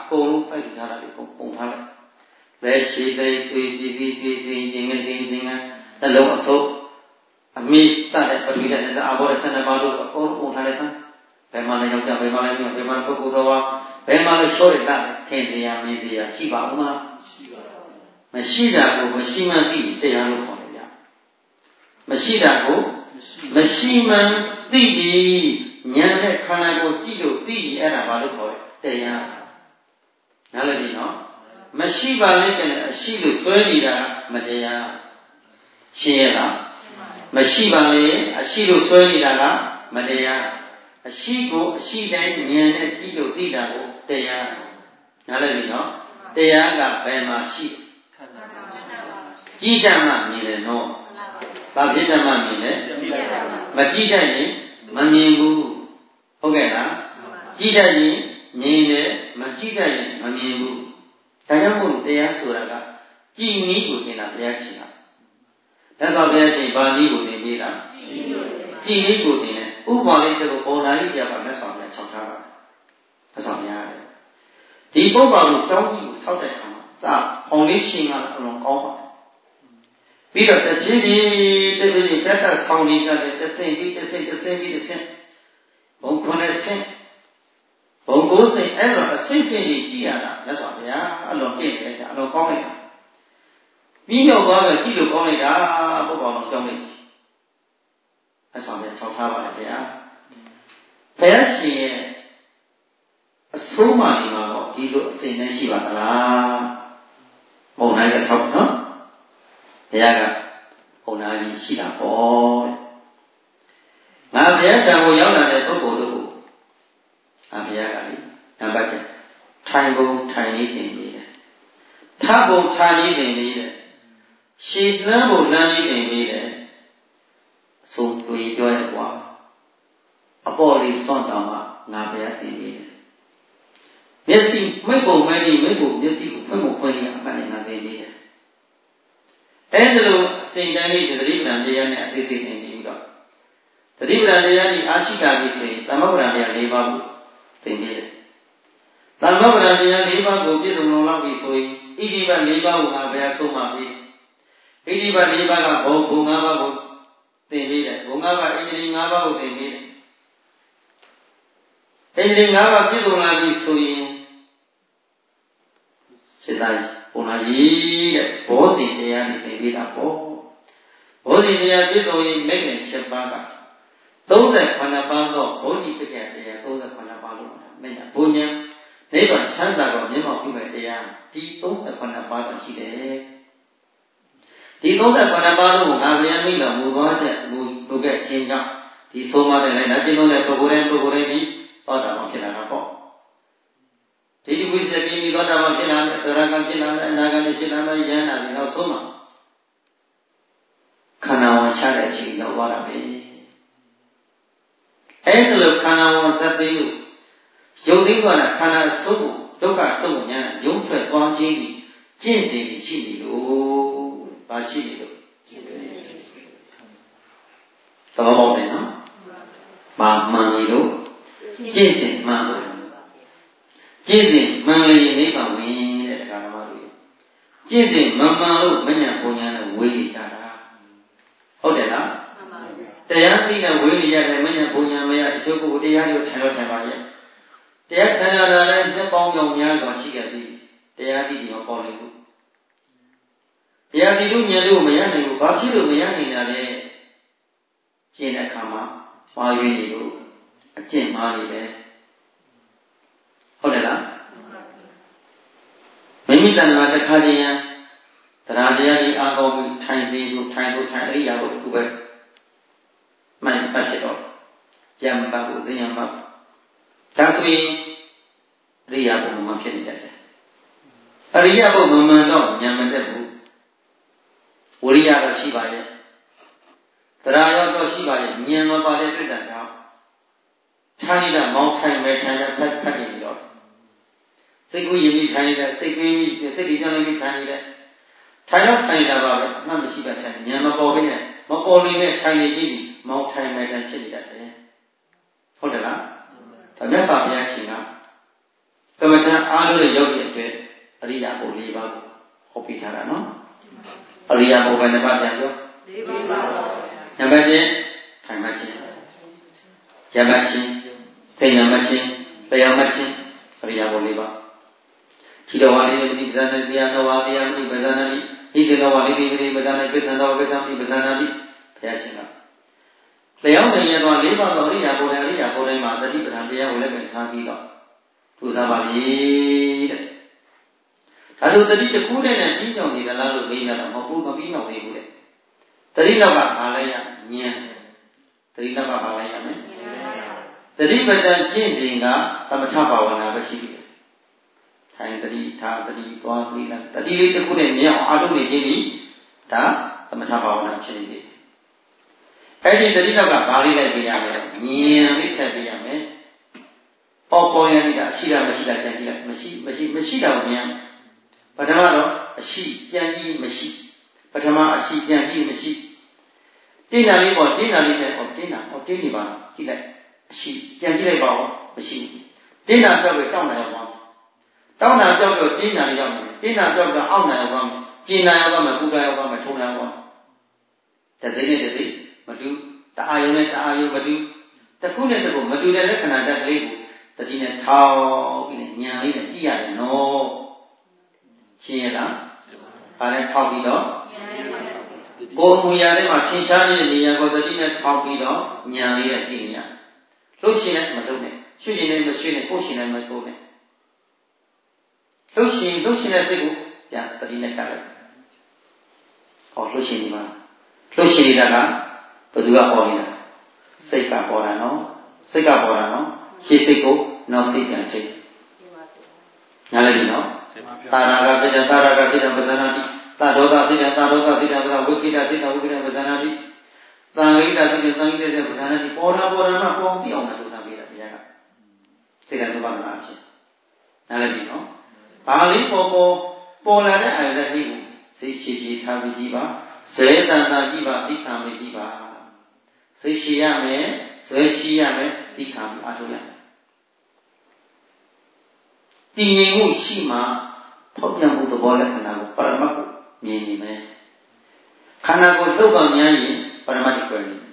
ကိုလုံးစိုက်ထားတာလေပုံထားလိုက်လက်ရှိသေးတွေ့ပြီးစင်ငယ်တလုံးအစုပ်အမိတတဲ့ပထဝီနဲ့အာဘောတဲ့ဆန္ဒပါလို့အကုန်ပုံထားလိုက်သမ်းဘယ်မှာလဲရောက်ကြဘယ်မှာလဲဘယ်မှာပုဂ္ဂိုလ်တော်ဘယ်မှာလဲရှော့ရတာထင်စရာမင်းစရာရှိပါဦးမလားမရှိတာကိုမရှိမှန်းသိတရားလို့ခေါ်တယ်ဗျမရှိတာကိုမရှိမှန်းသိပြီးဉာဏ်နဲ့ခန္ဓာကိုကြည့်လို့သိရင်အဲ့ဒါဘာလို့ခေါ်လဲတရားနားလည်ပြီနော်မရှိပါလေကျတဲ့အရှိလို့ဆွဲနေတာမတရားရှင်းရလားမရှိပါလေအရှိလို့ဆွဲနေတာကမတရားအရှိကိုအရှိတိုင်းဉာဏ်နဲ့ကြည့်လို့သိတာကိုတရားနားလည်ပြီနော်တရားကဘယ်မှာရှိကြည့်တတ်မှမြင်တယ်နော်ဘာဖြစ်တတ်မှမြင်လဲမကြည့်တတ်ရင်မမြင်ဘူးဟုတ်ကဲ့လားကြည့်တတ်ရင်မြင်တယ်မကြည့်တတ်ရင်မမြင်ဘူးဒါကြောင့်မို့တရားဆိုတာကကြည်နည်းကိုသင်တာဘုရားရှင်ကဒါဆိုဘုရားရှင်ဗာနည်းကိုသင်ပေးတာကြည်နည်းကိုသင်တယ်ဥပမာလေးတစ်ခုပေါ်လာကြီးတရားကလက်ဆောင်နဲ့ခြောက်ထားတာလက်ဆောင်များတယ်ဒီပုဗ္ဗာကိုတောင်းကြီးကိုဆောက်တဲ့အခါမှာသာဖောင်လေးရှင်ကအလုံးကောင်းပါတယ်ပြီးတော့တဖြည်းဖြည်းဘက်သက်ဆောင်နေကြတဲ့တစ်ဆင့်ပြီးတစ်ဆင့်ဘုံ90ဆင့်ဘုံ90ဆင့်အဲ့တော့အဆင့်ဆင့်ကြီးကြည့်ရတာလက်ဆောင်ဗျာအလုံးပြည့်တယ်အလုံးကောင်းလိုက်တာပြီးတော့သွားပဲကြည့်လို့ကောင်းလိုက်တာပုဗ္ဗာတော်ကြောင်းလိုက်လက်ဆောင်ဗျာ၆ထားပါလေဗျာဘုရားရှင်ရဲ့အဆုံးအမဒီမှာတော့ဒီလိုအစဉ်နဲ့ရှိပါသလားဘုံနိုင်က၆နော်ဘုရားကဘုံနာကြီးရှိတာပေါ့ငါဘုရားတန်ကိုရောက်လာတဲ့ပုဂ္ဂိုလ်တို့ကိုငါဘုရားကလေနံပါတ်1ထိုင်ပုံထိုင်နည်းသင်ပေးတယ်ထပုံထားနည်းသင်ပေးတယ်ရှည်လမ်းပုံလမ်းနည်းသင်ပေးတယ်အဆုံးတွေ့ပြောရကွာအပေါ်လေးစွန့်တော်မှာငါဘုရားသင်ပေးတယ်မျက်စိမိတ်ပုံမဲကြီးမိတ်ပုံမျက်စိကိုဖွင့်ဖို့ဖွင့်ရအမှန်နဲ့ငါသင်ပေးတယ်အဲဒီလိုအစဉ်တိုင်းလေးသတိပ္ပံတရားနဲ့အသေးစိတ်သင်ပြီးတော့သတိပ္ပံတရားကြီးအာရှိတာပြီးဆိုရင်သမဗုဒ္ဓတရား၄ပါးကိုသင်ပေးတယ်သမဗုဒ္ဓတရား၄ပါးကိုပြည့်စုံလုံးလောက်ပြီဆိုရင်ဣတိပတ်၄ပါးကိုငါဘုရားဆုံးမပေးဣတိပတ်၄ပါးကဘုံ၅ပါးကိုသင်ပေးတယ်ဘုံ၅ပါးဣတိ၅ပါးကိုသင်ပေးတယ်ဣတိ၅ပါးပြည့်စုံလာပြီဆိုရင်စေတဘုံနာကြီးတဲ့ဘောဇင်တရားနဲ့သင်ပေးတာပေါ့ဘောဇင်တရားပြည့်စုံရင်မဲ့ငယ်7ပါးက38ပါးသောဘောဓိပက္ခတရား38ပါးလို့မင်းကဘုံညာနိဗ္ဗာန်ချမ်းသာတော်မြတ်မောပြုမဲ့တရားဒီ38ပါးတော့ရှိတယ်ဒီ38ပါးလို့ငါဗျာမိတော်မူသွားတဲ့မူလုပ်ခဲ့ခြင်းကြောင့်ဒီဆုံးမတဲ့လည်းလက်ကျင့်လို့တဲ့ပုဂ္ဂိုလ်တိုင်းဒီဟောတာမှဖြစ်လာတာပေါ့ဒီဝိသတိမိသောတာမှဖြစ်လာမယ်သရကံဖြစ်လာမယ်အနာဂတ်ဖြစ်လာမယ်ယန္တာပြီးတော့ဆုံးမှာခန္ဓာဝန်ချတဲ့အချိန်ရောက်သွားတာပဲအဲ့ဒါလိုခန္ဓာဝန်သတ်သိလို့ယုံသိသွားတာခန္ဓာဆုံးကိုဒုက္ခဆုံးကိုညာယုံထွက်သွားခြင်းကြီးကျင့်စဉ်ရှိနေလို့ဘာရှိနေလို့သဘောပေါက်တယ်နော်ဘာမှန်နေလို့ကျင့်စဉ်မှန်လို့ကျင့်စဉ်မှန်လေနိဗ္ဗာန်ဝင်တဲ့တရားဓမ္မတွေကျင့်စဉ်မမှန်လို့မညာပုံညာနဲ့ဝေးနေကြတာဟုတ်တယ်လားတရားသိနဲ့ဝေးနေရတယ်မညာပုံညာမရတချို့ကိုတရားတွေကိုထိုင်လို့ထိုင်ပါရဲ့တရားထိုင်ရတာလည်းနှစ်ပေါင်းကြောင်များစွာရှိခဲ့ပြီတရားသိပြီးတော့ပေါ်လေဘူးတရားသိလို့ဉာဏ်လို့မရနိုင်ဘူးဘာဖြစ်လို့မရနိုင်တာလဲကျင့်တဲ့အခါမှာမှားရင်းနေလို့အကျင့်မှားနေတယ်ဟုတ်တယ်လားမိမိတဏ္ဍာတစ်ခါတည်းရန်တရားတရားကြီးအားကောင်းပြီးထိုင်ပြီးထိုင်အရိယာကိုသူပဲမှန်ပတ်ဖြစ်တော့ကြံပါဖို့ဇင်ယံပါဒါဆိုရင်အရိယာဘုံမှာဖြစ်နေတတ်တယ်အရိယာဘုံမမှန်တော့ဉာဏ်မတက်ဘူးဝိရိယတော့ရှိပါရဲ့တရားရောတော့ရှိပါရဲ့ဉာဏ်မပါတဲ့တွေ့တာကြောင့်ထိုင်နေတာမောင်းထိုင်ပဲထိုင်ပဲဖတ်နေတော့စိတ်ကိုယဉ်ပြီးထိုင်နေတဲ့စိတ်ကြီးစိတ်ဒီကြောင့်လည်းထိုင်နေတဲ့ထိုင်တော့ထိုင်တာပါပဲအမှတ်မရှိပါထိုင်ဉာဏ်မပေါ်ဘဲနဲ့မပေါ်နေတဲ့ထိုင်နေကြည့်ပြီးမောင်းထိုင်ပဲထိုင်ဖြစ်နေတတ်တယ်ဟုတ်တယ်လားဒါမြတ်စွာဘုရားရှင်ကကမ္မထအာအားလုံးရဲ့ရုပ်ရဲ့အတွက်အရိယာဘု၄ပါးကိုဟောပြထားတာနော်အရိယာဘုဘယ်နှပါးပြန်ပြော၄ပါးပါနံပါတ်1ထိုင်မှချင်းရမှချင်းသိဉာဏ်မှချင်းတရားမှချင်းအရိယာဘု၄ပါးခိတဝါလေးပฏิပဇာနာတရားနဝါတရားပฏิပဇာနာတိဣတိနဝါလေးပฏิပဇာနာကိစ္ဆန္တဝကိစ္ဆံပฏิပဇာနာတိဘုရားရှင်ကတရားဝင်ရတော့၄ပါးသောအရိယာဘုနဲ့အရိယာဘုတိုင်းမှာသတိပဋ္ဌာန်တရားကိုလည်းပြန်ထားပြီးတော့သူစားပါလေတဲ့ဒါဆိုတတိတစ်ခုနဲ့ပြီးကြောင်နေသလားလို့သိနေတာမဟုတ်ဘူးမပြီးအောင်သေးဘူးတဲ့တတိနောက်ကဘာလဲရဉာဏ်တတိနောက်ကဘာလဲရမယ်တတိပဋ္ဌာန်ကျင့်စဉ်ကသမထဘာဝနာပဲရှိတယ်ထိုင်တတိထားတတိသွားတတိလားတတိလေးတစ်ခုနဲ့မြင်အောင်အားထုတ်နေခြင်းဒီဒါသမထဘာဝနာဖြစ်နေတယ်အဲ့ဒီတတိနောက်ကဘာလေးလိုက်ပြရမလဲဉာဏ်လေးထည့်ပြရမယ်ပေါ်ရနေတာရှိတာမရှိတာပြန်ကြည့်လိုက်မရှိတာကိုမြင်ပထမတော့အရှိပြန်ကြည့်မရှိပထမအရှိပြန်ကြည့်မရှိတင်းနာလေးပေါ့တင်းနာလေးနဲ့တင်းနာတင်းနေပါကြည့်လိုက်အရှိပြန်ကြည့်လိုက်ပါဦးမရှိတင်းနာပြောက်ပြီးတောင်းနာရောက်သွားတောင်းနာပြောက်တော့တင်းနာလေးရောက်မယ်တင်းနာပြောက်တော့အောက်နာရောက်သွားမယ်ကျင်နာရောက်သွားမယ်ပူနာရောက်သွားမယ်ထုံနာရောက်သွားမယ်တစိမ့်နဲ့တစိမ့်မတူတအာယုံနဲ့တအာယုံမတူတစ်ခုနဲ့တစ်ခုမတူတဲ့လက္ခဏာတက်ကလေးကိုတတိနဲ့ထောက်ပြီးဉာဏ်လေးနဲ့ကြည့်ရတယ်နော်ရှင်းရလားဒါနဲ့ထောက်ပြီးတော့ကိုယ်မူရတဲ့မှာထင်ရှားနေတဲ့နေရာကိုတတိနဲ့ထောက်ပြီးတော့ဉာဏ်လေးနဲ့ကြည့်နေရလှုပ်ရှင်နဲ့မလှုပ်နဲ့ရွှေ့ရှင်နဲ့မရွှေ့နဲ့ပို့ရှင်နဲ့မပို့နဲ့လှုပ်ရှင်တဲ့စိတ်ကိုပြန်တတိနဲ့ကပ်လိုက်ဟောလှုပ်ရှင်ဒီမှာလှုပ်ရှင်နေတာကဘယ်သူကဟောနေတာစိတ်ကပေါ်တာနော်စိတ်ကပေါ်တာနော်ရှေ့စိတ်ကိုနောက်စိတ်ပြန်ချိန်နားလည်ပြီနော်သာရကစိတ်သာရကစိတ်ပဇာနာတိသာဒောသစိတ်သာဒောသစိတ်ပဇာဝိကိတစိတ်ဝိကိတပဇာနာတိသံဃိတစိတ်သံဃိတပဇာနာတိပေါ်တာမှပေါပြအောင်လို့သာပေးတာဘုရားကစိတ်ကသုဘနာဖြစ်နားလည်ပြီနော်ဘာလေးပေါ်လာတဲ့အာယုန်လေးကိုစိတ်ချီထားပြီးကြည့်ပါဇေတန်တာကြည့်ပါသိခံပြီးကြည့်ပါစိတ်ရှိရမယ်ဇွဲရှိရမယ်သိခံပြီးအားထုတ်ရမယ်တည်ငြိမ်မှုရှိမှဖောက်ပြန်မှုသဘောလက္ခဏာကိုပရမတ်ကိုမြင်နေမယ်ခန္ဓာကိုယ်လှုပ်ပါများရင်ပရမတ်ကိုယ်နေ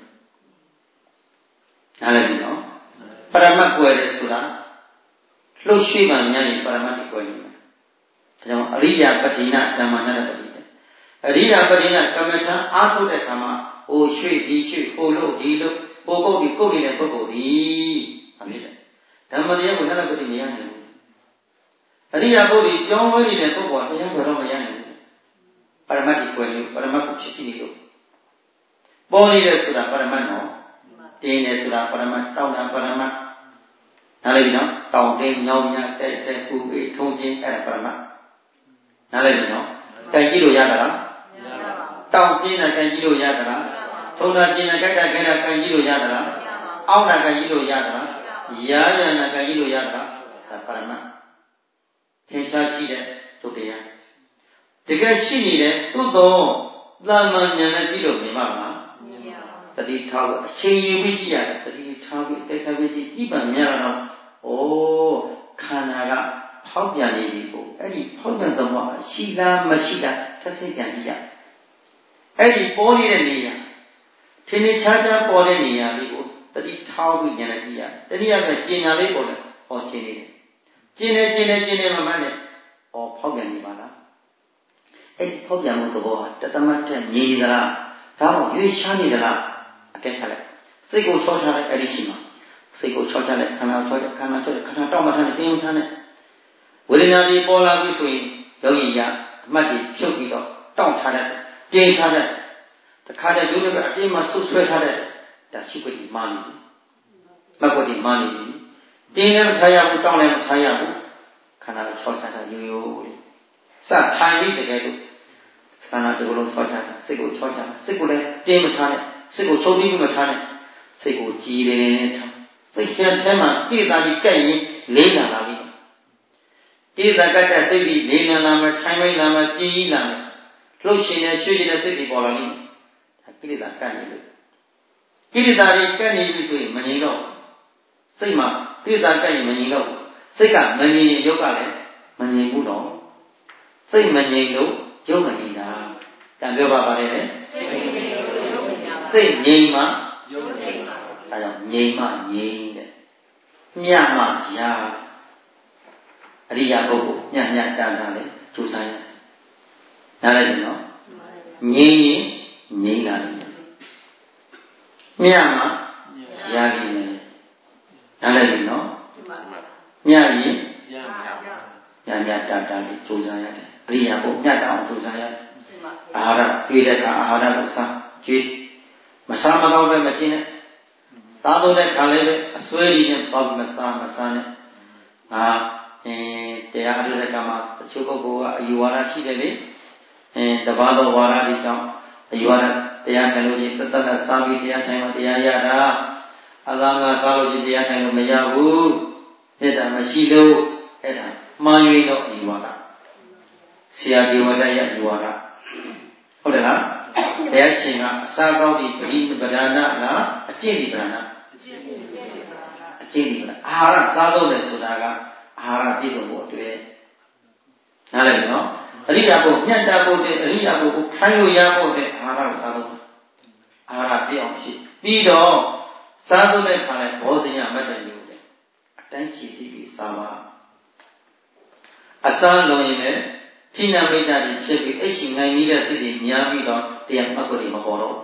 နားလည်ပြီနော်ပရမတ်ကိုယ်တယ်ဆိုတာလှုပ်ရွှေ့ပါများရင်ပရမတ်ကိုယ်နေမယ်ဒါကြောင့်အရိယာပတိနာဓမ္မနာပတိအရိယာပတိနာကမ္မထာအားထုတ်တဲ့အခါမှာဟိုရွှေ့ဒီရွှေ့ဟိုလို့ဒီလို့ဟိုကုတ်ဒီကုတ်နေတဲ့ပုဂ္ဂိုလ်ဒီအဖြစ်တယ်ဓမ္မတရားကိုလည်းပတိမရနိုင်ဘူးအရိယာပုဂ္ဂိုလ်ကြောင်းဝဲနေတဲ့ပုဂ္ဂိုလ်ကတရားတော်တော့မရနိုင်ဘူးပရမတ်ကိုယ်လို့ပရမတ်ကိုဖြစ်စီနေလို့ပေါ်နေတယ်ဆိုတာပရမတ်နော်တင်းတယ်ဆိုတာပရမတ်တောင်းတာပရမတ်နားလည်ပြီနော်တောင်းတင်းညောင်းညတဲ့ပူပြီးထုံးခြင်းအဲ့ဒါပရမတ်နားလည်ပြီနော်တိုင်ကြည့်လို့ရတာလားမရပါဘူးတောင်းတင်းတာတိုင်ကြည့်လို့ရတာလားထုံးတာကျင်တာကြိုက်တာခဲတာတိုင်ကြည့်လို့ရတာလားအောင်းတာတိုင်ကြည့်လို့ရတာလားရာရနာတိုင်ကြည့်လို့ရတာလားဒါပရမတ်ထင်ရှားရှိတဲ့သုတ်တရားတကယ်ရှိနေတဲ့သို့တော့သာမန်ဉာဏ်နဲ့ကြည့်လို့မြင်ပါမလားမြင်ပါဘူးတတိထားဖို့အချိန်ယူပြီးကြည့်ရတယ်တတိထားပြီးတိုက်ခိုက်ပြီးကြည့်ပါမြင်ရတော့ခန္ဓာကဖောက်ပြန်နေပြီပေါ့အဲ့ဒီဖောက်ပြန်သဘောရှိလားမရှိလားသက်စိတ်ကြံကြည့်ရအဲ့ဒီပေါ်နေတဲ့နေရာထင်ထင်ရှားရှားပေါ်တဲ့နေရာလေးကိုတတိထားပြီးဉာဏ်နဲ့ကြည့်ရတတိယကကျင်ညာလေးပေါ်တယ်ဟောရှင်းနေတယ်ကျင်နေမမှန်းနဲ့ဖောက်ပြန်နေပါလားအဲ့ဒီဖောက်ပြန်မှုသဘောဟာတသမတ်တဲ့ငြိမ်သလားဒါမှရွေးရှားနေသလားအကဲခတ်လိုက်စိတ်ကိုချောချလိုက်အဲ့ဒီချိန်မှာစိတ်ကိုချောချလိုက်ခန္ဓာချောချခန္ဓာတောက်မှထားနေတင်းထားနေဝေဒနာတွေပေါ်လာပြီဆိုရင်ယောဂီကအမှတ်တွေဖြုတ်ပြီးတော့တောက်ထားတဲ့တင်းထားတဲ့တခါတည်းဒုက္ခအတင်းမှာဆွဆွဲထားတဲ့ဒါရှိခွင့်ဒီမာနေပြီမကွတိမာနေပြီတင်းလည်းမထားရဘူးတောင်းလည်းမထားရဘူးခန္ဓာကိုချောချတာရိုးရိုးလေးစထိုင်ပြီးတကယ်လို့ခန္ဓာတစ်ခုလုံးချောချတာစိတ်ကိုချောချတာစိတ်ကိုလည်းတင်းမထားနဲ့စိတ်ကိုချုပ်ပြီးမထားနဲ့စိတ်ကိုကြည်တယ်ထားစိတ်ချမ်းထဲမှာကိလေသာကြီးကပ်ရင်လေးလာပြီကိလေသာကပ်တဲ့စိတ်ကြီးလေးလာမယ်ထိုင်မိတ်လာမယ်ပြင်းကြီးလာမယ်လှုပ်ရှင်နဲ့ရွှေ့နေတဲ့စိတ်တွေပေါ်လာလိမ့်မယ်ကိလေသာကပ်နေလို့ကိလေသာတွေကပ်နေပြီဆိုရင်မငြိမ်တော့စိတ်မှာကိလေသာကပ်ရင်မငြိမ်တော့စိတ်ကမငြိမ်ရင်ရုပ်ကလည်း nghi bút đó xây mà nghi lũ chỗ mà nghi là cảm biết bà đây đấy xây nghi mà ta là nghi mà nghi đấy nhà mà già đi ra bộ nhà ra đấy chú sai nhà này nó nghi là nhà mà già đi này nhà này nó nhà gì nhà ra đi chú sai đấy đi ra bộ nhà ra chú sai đấy ahara tuy đấy cả ahara của sao chứ mà sao mà đâu vậy mà chi này ta đâu đấy khá lấy đấy suy đi nên bao mà sao nàyတရားအထုတဲ့ကမှာတချို့ပုဂ္ဂိုလ်ကအယူဝါဒရှိတယ်လေတပါးသောဝါဒတွေကြောင့်အယူဝါဒတရားထိုင်လို့ချင်းတသက်နဲ့စားပြီးတရားထိုင်မှတရားရတာအလားငါစားလို့ချင်းတရားထိုင်လို့မရဘူးအဲ့ဒါမရှိလို့အဲ့ဒါမှားယွင်းတော့အယူဝါဒဆရာဒီဝါဒရဲ့အယူဝါဒဟုတ်တယ်လားဘုရားရှင်ကအစာကောင်းပြီးပရိပဒနာလားအကျင့်ဒီပဒနာအကျင့်ဒီပဒနာအာဟာရစားတော့တယ်ဆိုတာကအာဟာရပြည့်စုံဖို့အတွက်နားလည်နော်အရိယာဘုညတ်တာဖို့တဲ့အရိယာဘုကိုခိုင်းလို့ရဖို့တဲ့အာဟာရကိုစားလို့အာဟာရပြည့်အောင်ရှိပြီးတော့စားလို့တဲ့ခါလဲဘောဇင်ရမတ်တယ်လို့တဲ့အတိုင်းချီပြီးစားပါအစားလုံးရင်လည်းဌိနမိတ်တာတွေဖြစ်ပြီးအိတ်ရှိနိုင်နေတဲ့စိတ်တွေများပြီးတော့တရားမှတ်ကိုမပေါ်တော့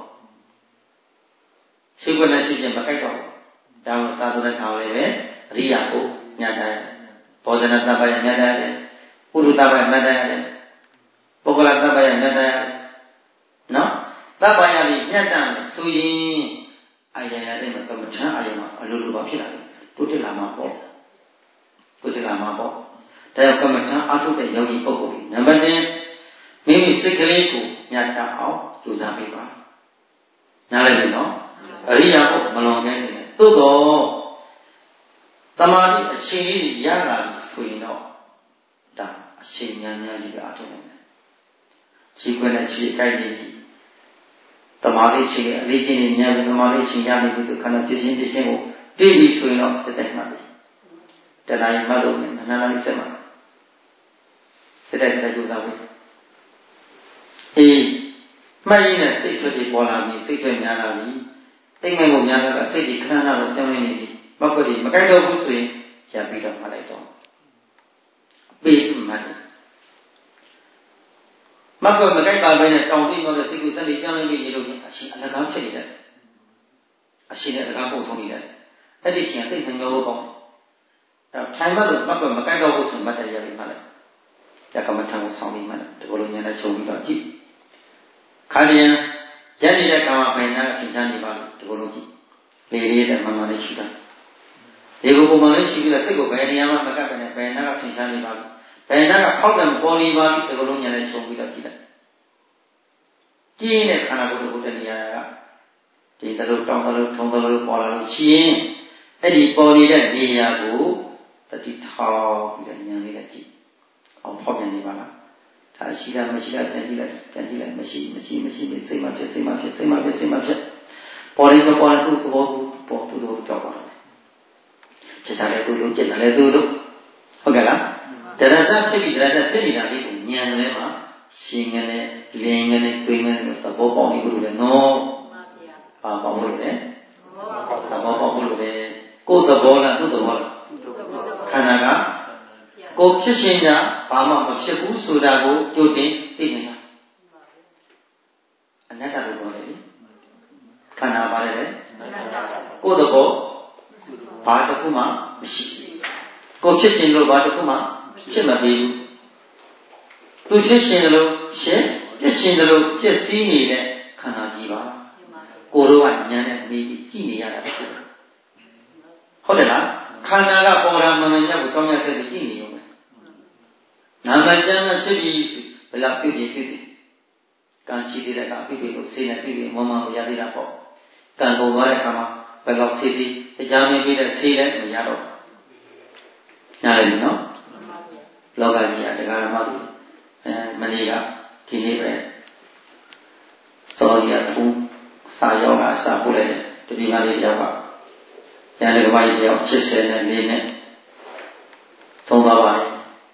ရှိခွင့်နဲ့ရှိခြင်းမကြိုက်တော့ဒါမှစားလို့တဲ့ခါလဲပဲအရိယာဘုညတ်တယ်ဘောဇနတပ္ပယမြတ်တယ်ပုရုတပ္ပယမြတ်တယ်ပုဂ္ဂလတပ္ပယမြတ်တယ်နော်တပ္ပယလေးမြတ်တယ်ဆိုရင်အာရရတဲ့မှာကမ္မထအာရမှာအလိုလိုပါဖြစ်လာတယ်တုတိလာမှာပေါ့ဒါကြောင့်ကမ္မထအထုတဲ့ယောဂီပုဂ္ဂိုလ်နံပါတ်1မိမိစိတ်ကလေးကိုညတ်တတ်အောင်ကြိုးစားပေးပါနားလည်ပြီနော်အရိယာပုမလွန်ခဲနေတယ်သို့တော့သမာဓိအရှင်ကြီးရလာပြီဆိုရင်တော့ဒါအရှင်ဉာဏ်များကြီးပဲအထုံးနေတယ်ခြေခွက်နဲ့ခြေကိုက်နေပြီသမာဓိရှိတဲ့အလေးချင်းဉာဏ်သမာဓိရှင်ရနေပြီဆိုခန္ဓာပြည့်ချင်းကိုတည်ပြီဆိုရင်တော့စက်တိုက်မှတ်ပြီတဏှာကြီးမှတ်လို့အနန္တလေးစက်မှစက်တိုက်ကြိုးစားပြီမှတ်ရင်းနဲ့စိတ်ထွက်ပြီးပေါ်လာပြီစိတ်ထွက်များလာပြီသိငယ်ကိုများလာတော့စိတ်ကြီးခဏခဏတော့ပြောင်းနေပြီမကွက်ဒီမကြိုက်တော့ဘူးဆိုရင်ရပြီးတော့မှတ်လိုက်တော့ပြီးမှတ်တယ်မကွက်မကြိုက်ပါဘဲနဲ့တောင်းပြီးတော့စိတ်ကိုစက်ပြီးပြောင်းနေပြီလို့အရှင်အလကားဖြစ်နေတယ်အရှင်နဲ့အလကားပုံဆုံးနေတယ်အဲ့ဒီရှင်စိတ်နှမျောဖို့ကောင်းတယ်အဲ့ထိုင်မှတော့မကွက်မကြိုက်တော့ဘူးဆိုမှတ်တယ်ရပြီးမှတ်လိုက်ရကမထံကိုဆောင်းပြီးမှတ်တယ်ဒီလိုလိုညာနဲ့ချုပ်ပြီးတော့ကြည့်ခါရင်ရက်နေတဲ့ကောင်ကဘယ်နာအချိန်ချမ်းနေပါလို့ဒီလိုလိုကြည့်လေလေးတဲ့မမလေးရှိတာဒီလိုပုံမှန်လေးရှိပြီးတော့စိတ်ကိုဘယ်နေရာမှာမကပ်ကနေဘယ်နာကထင်ရှားနေပါလို့ဘယ်နာကဖောက်တယ်ပေါ်နေပါပြီဒီလိုလိုညာနဲ့ချုပ်ပြီးတော့ကြည့်လိုက်ကြည့်နေတဲ့ခန္ဓာကိုယ်တစ်ခုတည်းနေရာကဒီတလို့တောင်းတလို့ထုံတလို့ပေါ်လာလို့ရှိရင်အဲ့ဒီပေါ်နေတဲ့နေရာကိုတတိထောက်ပြီးတော့ညာလေးနဲ့ကြည့်အောင်ဖောက်ပြန်နေပါလားဒါရှိတာမရှိတာပြန်ကြည့်လိုက်မရှိစိတ်မှဖြစ်ပေါ်ရင်ပေါ်သူ့ဘောပေါ်သူ့လိုကြောက်ပါဖြစ်တာလေသူ့လိုပြက်တာလေသူ့လိုဟုတ်ကဲ့လားတရဇဖြစ်ပြီးတရဇဖြစ်နေတာလေးကိုဉာဏ်နဲ့မှရှင်ငနဲ့လင်းငနဲ့ကိုင်းငနဲ့သဘောပေါက်နေလို့လေနော်ပါပေါက်လို့လေသဘောပေါက်လို့လေကိုယ်သဘောလားသူ့သဘောလားခန္ဓာကကိုဖြစ်ရှင်တာဘာမှမဖြစ်ဘူးဆိုတာကိုကြိုတင်သိနေတာအနတ္တလို့ပြောတယ်လေခန္ဓာပါတယ်လေကိုယ်သဘောဘာတစ်ခုမှမရှိကိုဖြစ်ရှင်လို့ဘာတစ်ခုမှဖြစ်မပြီးဘူးသူဖြစ်ရှင်တယ်လို့ဖြစ်ရှင်တယ်လို့ပြည့်စည်နေတဲ့ခန္ဓာကြီးပါကိုယ်တို့ကဉာဏ်နဲ့မြင်ပြီးကြည့်နေရတာဟုတ်တယ်လားခန္ဓာကပေါ်လာမှန်မှန်ကိုတောင်းရတဲ့ကြည့်နေရုံပဲနာမကျမ်းဖြစ်ပြီးဘယ်လောက်ပြည့်ကံရှိသေးတဲ့ကပြည့်လို့စိတ်နဲ့ပြည့်မမမရသေးတာပေါ့ကံကုန်သွားတဲ့အခါမှာဘယ်လောက်စိတ်တရားမင်းပြည့်တဲ့စိတ်လည်းမရတော့နားလည်ပြီနော်လောကကြီးကတရားဓမ္မတွေမနေ့ကဒီနေ့ပဲသောရထုံးစာရောဂါစာပို့လိုက်တတိမလေးတယောက်ကရန်ကဘာကြီးတယောက်84နဲ့သုံးသွားပါတယ်ဘု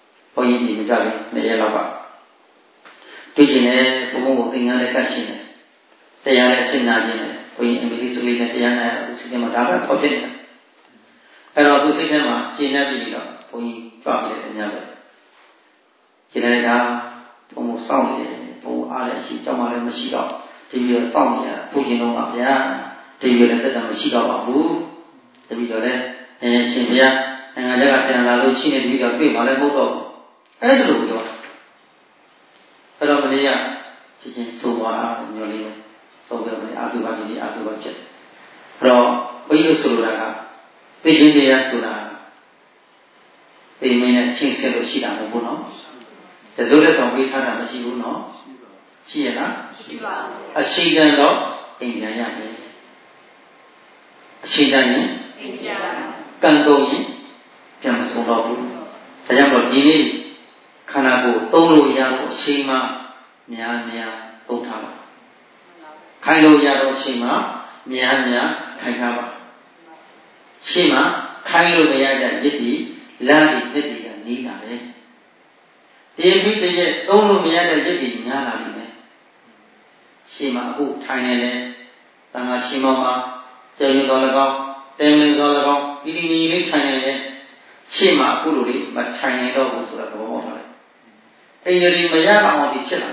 ဘုန်းကြီးဒီမကြခင်နေရတော့ပါတွေ့ကျင်တဲ့ဘုံဘုံကိုသင်္ကန်းနဲ့ကတ်ရှင်းတယ်တရားနဲ့ရှင်းနာခြင်းနဲ့ဘုန်းကြီးအမေရိကလေးနဲ့တရားနဲ့သူစိတ်ထဲမှာဒါပဲဖောက်ဖြစ်နေတာအဲ့တော့သူစိတ်ထဲမှာရှင်းနေပြီတော့ဘုန်းကြီးကြွားပြီးတယ်ညပဲရှင်းနေတာဘုံဘုံစောင့်နေတယ်ဘုံအားလည်းရှိကြောက်မှလည်းမရှိတော့ဒီပြီးတော့စောင့်နေရဘုရင်တော်ပါဗျာဒီပြီးလည်းသက်သာမရှိတော့ပါဘူးဒီပြီးတော့လည်းရှင်ဗျာနိုင်ငံခြားကပြန်လာလို့ရှိနေပြီးတော့တွေ့မှလည်းမဟုတ်တော့ဘူးအဲ့ဒါလိုပြောအဲ့တော့မလေးကချင်းစိုးသွားတာညော်လေးပဲစိုးပြောမယ်အာသုဘကြီးအာသုဘဖြစ်အဲ့တော့ဘုရားဆိုလိုတာကသိခြင်းတရားဆိုတာသိမင်းနဲ့ချင်းဆက်လို့ရှိတာမဟုတ်ဘူးနော်တစိုးလက်ဆောင်ပေးထားတာမရှိဘူးနော်ရှိရလားရှိပါဘူးအရှိတန်တော့အိမ်ပြန်ရမယ်အရှိတန်ရင်အိမ်ပြန်ကံကုန်ရင်ပြန်မဆုံးတော့ဘူးဒါကြောင့်တော့ဒီနေ့ခန္ဓာကိုယ်သုံးလို့ရဖို့အချိန်မှများသုံးထားပါခိုင်းလို့ရတော့အချိန်မှများခိုင်းထားပါရှင်းမှခိုင်းလို့မရတဲ့ရစ်တီလမ်းတီနှစ်တီကနီးလာတယ်တရားပြီးတည်းသုံးလို့မရတဲ့ရစ်တီများလာလိမ့်မယ်ရှင်းမှအခုထိုင်နေတယ်တန်ခါရှင်းမောင်းမှာကျေရင်တော်၎င်းတဲမင်းတော်၎င်းဒီဒီညီလေးထိုင်နေတယ်ရှင်းမှအခုလိုလေးမထိုင်နေတော့ဘူးဆိုတာသဘောပေါက်လာတယ်အိမ်ရီမရအောင်ဒီဖြစ်လာ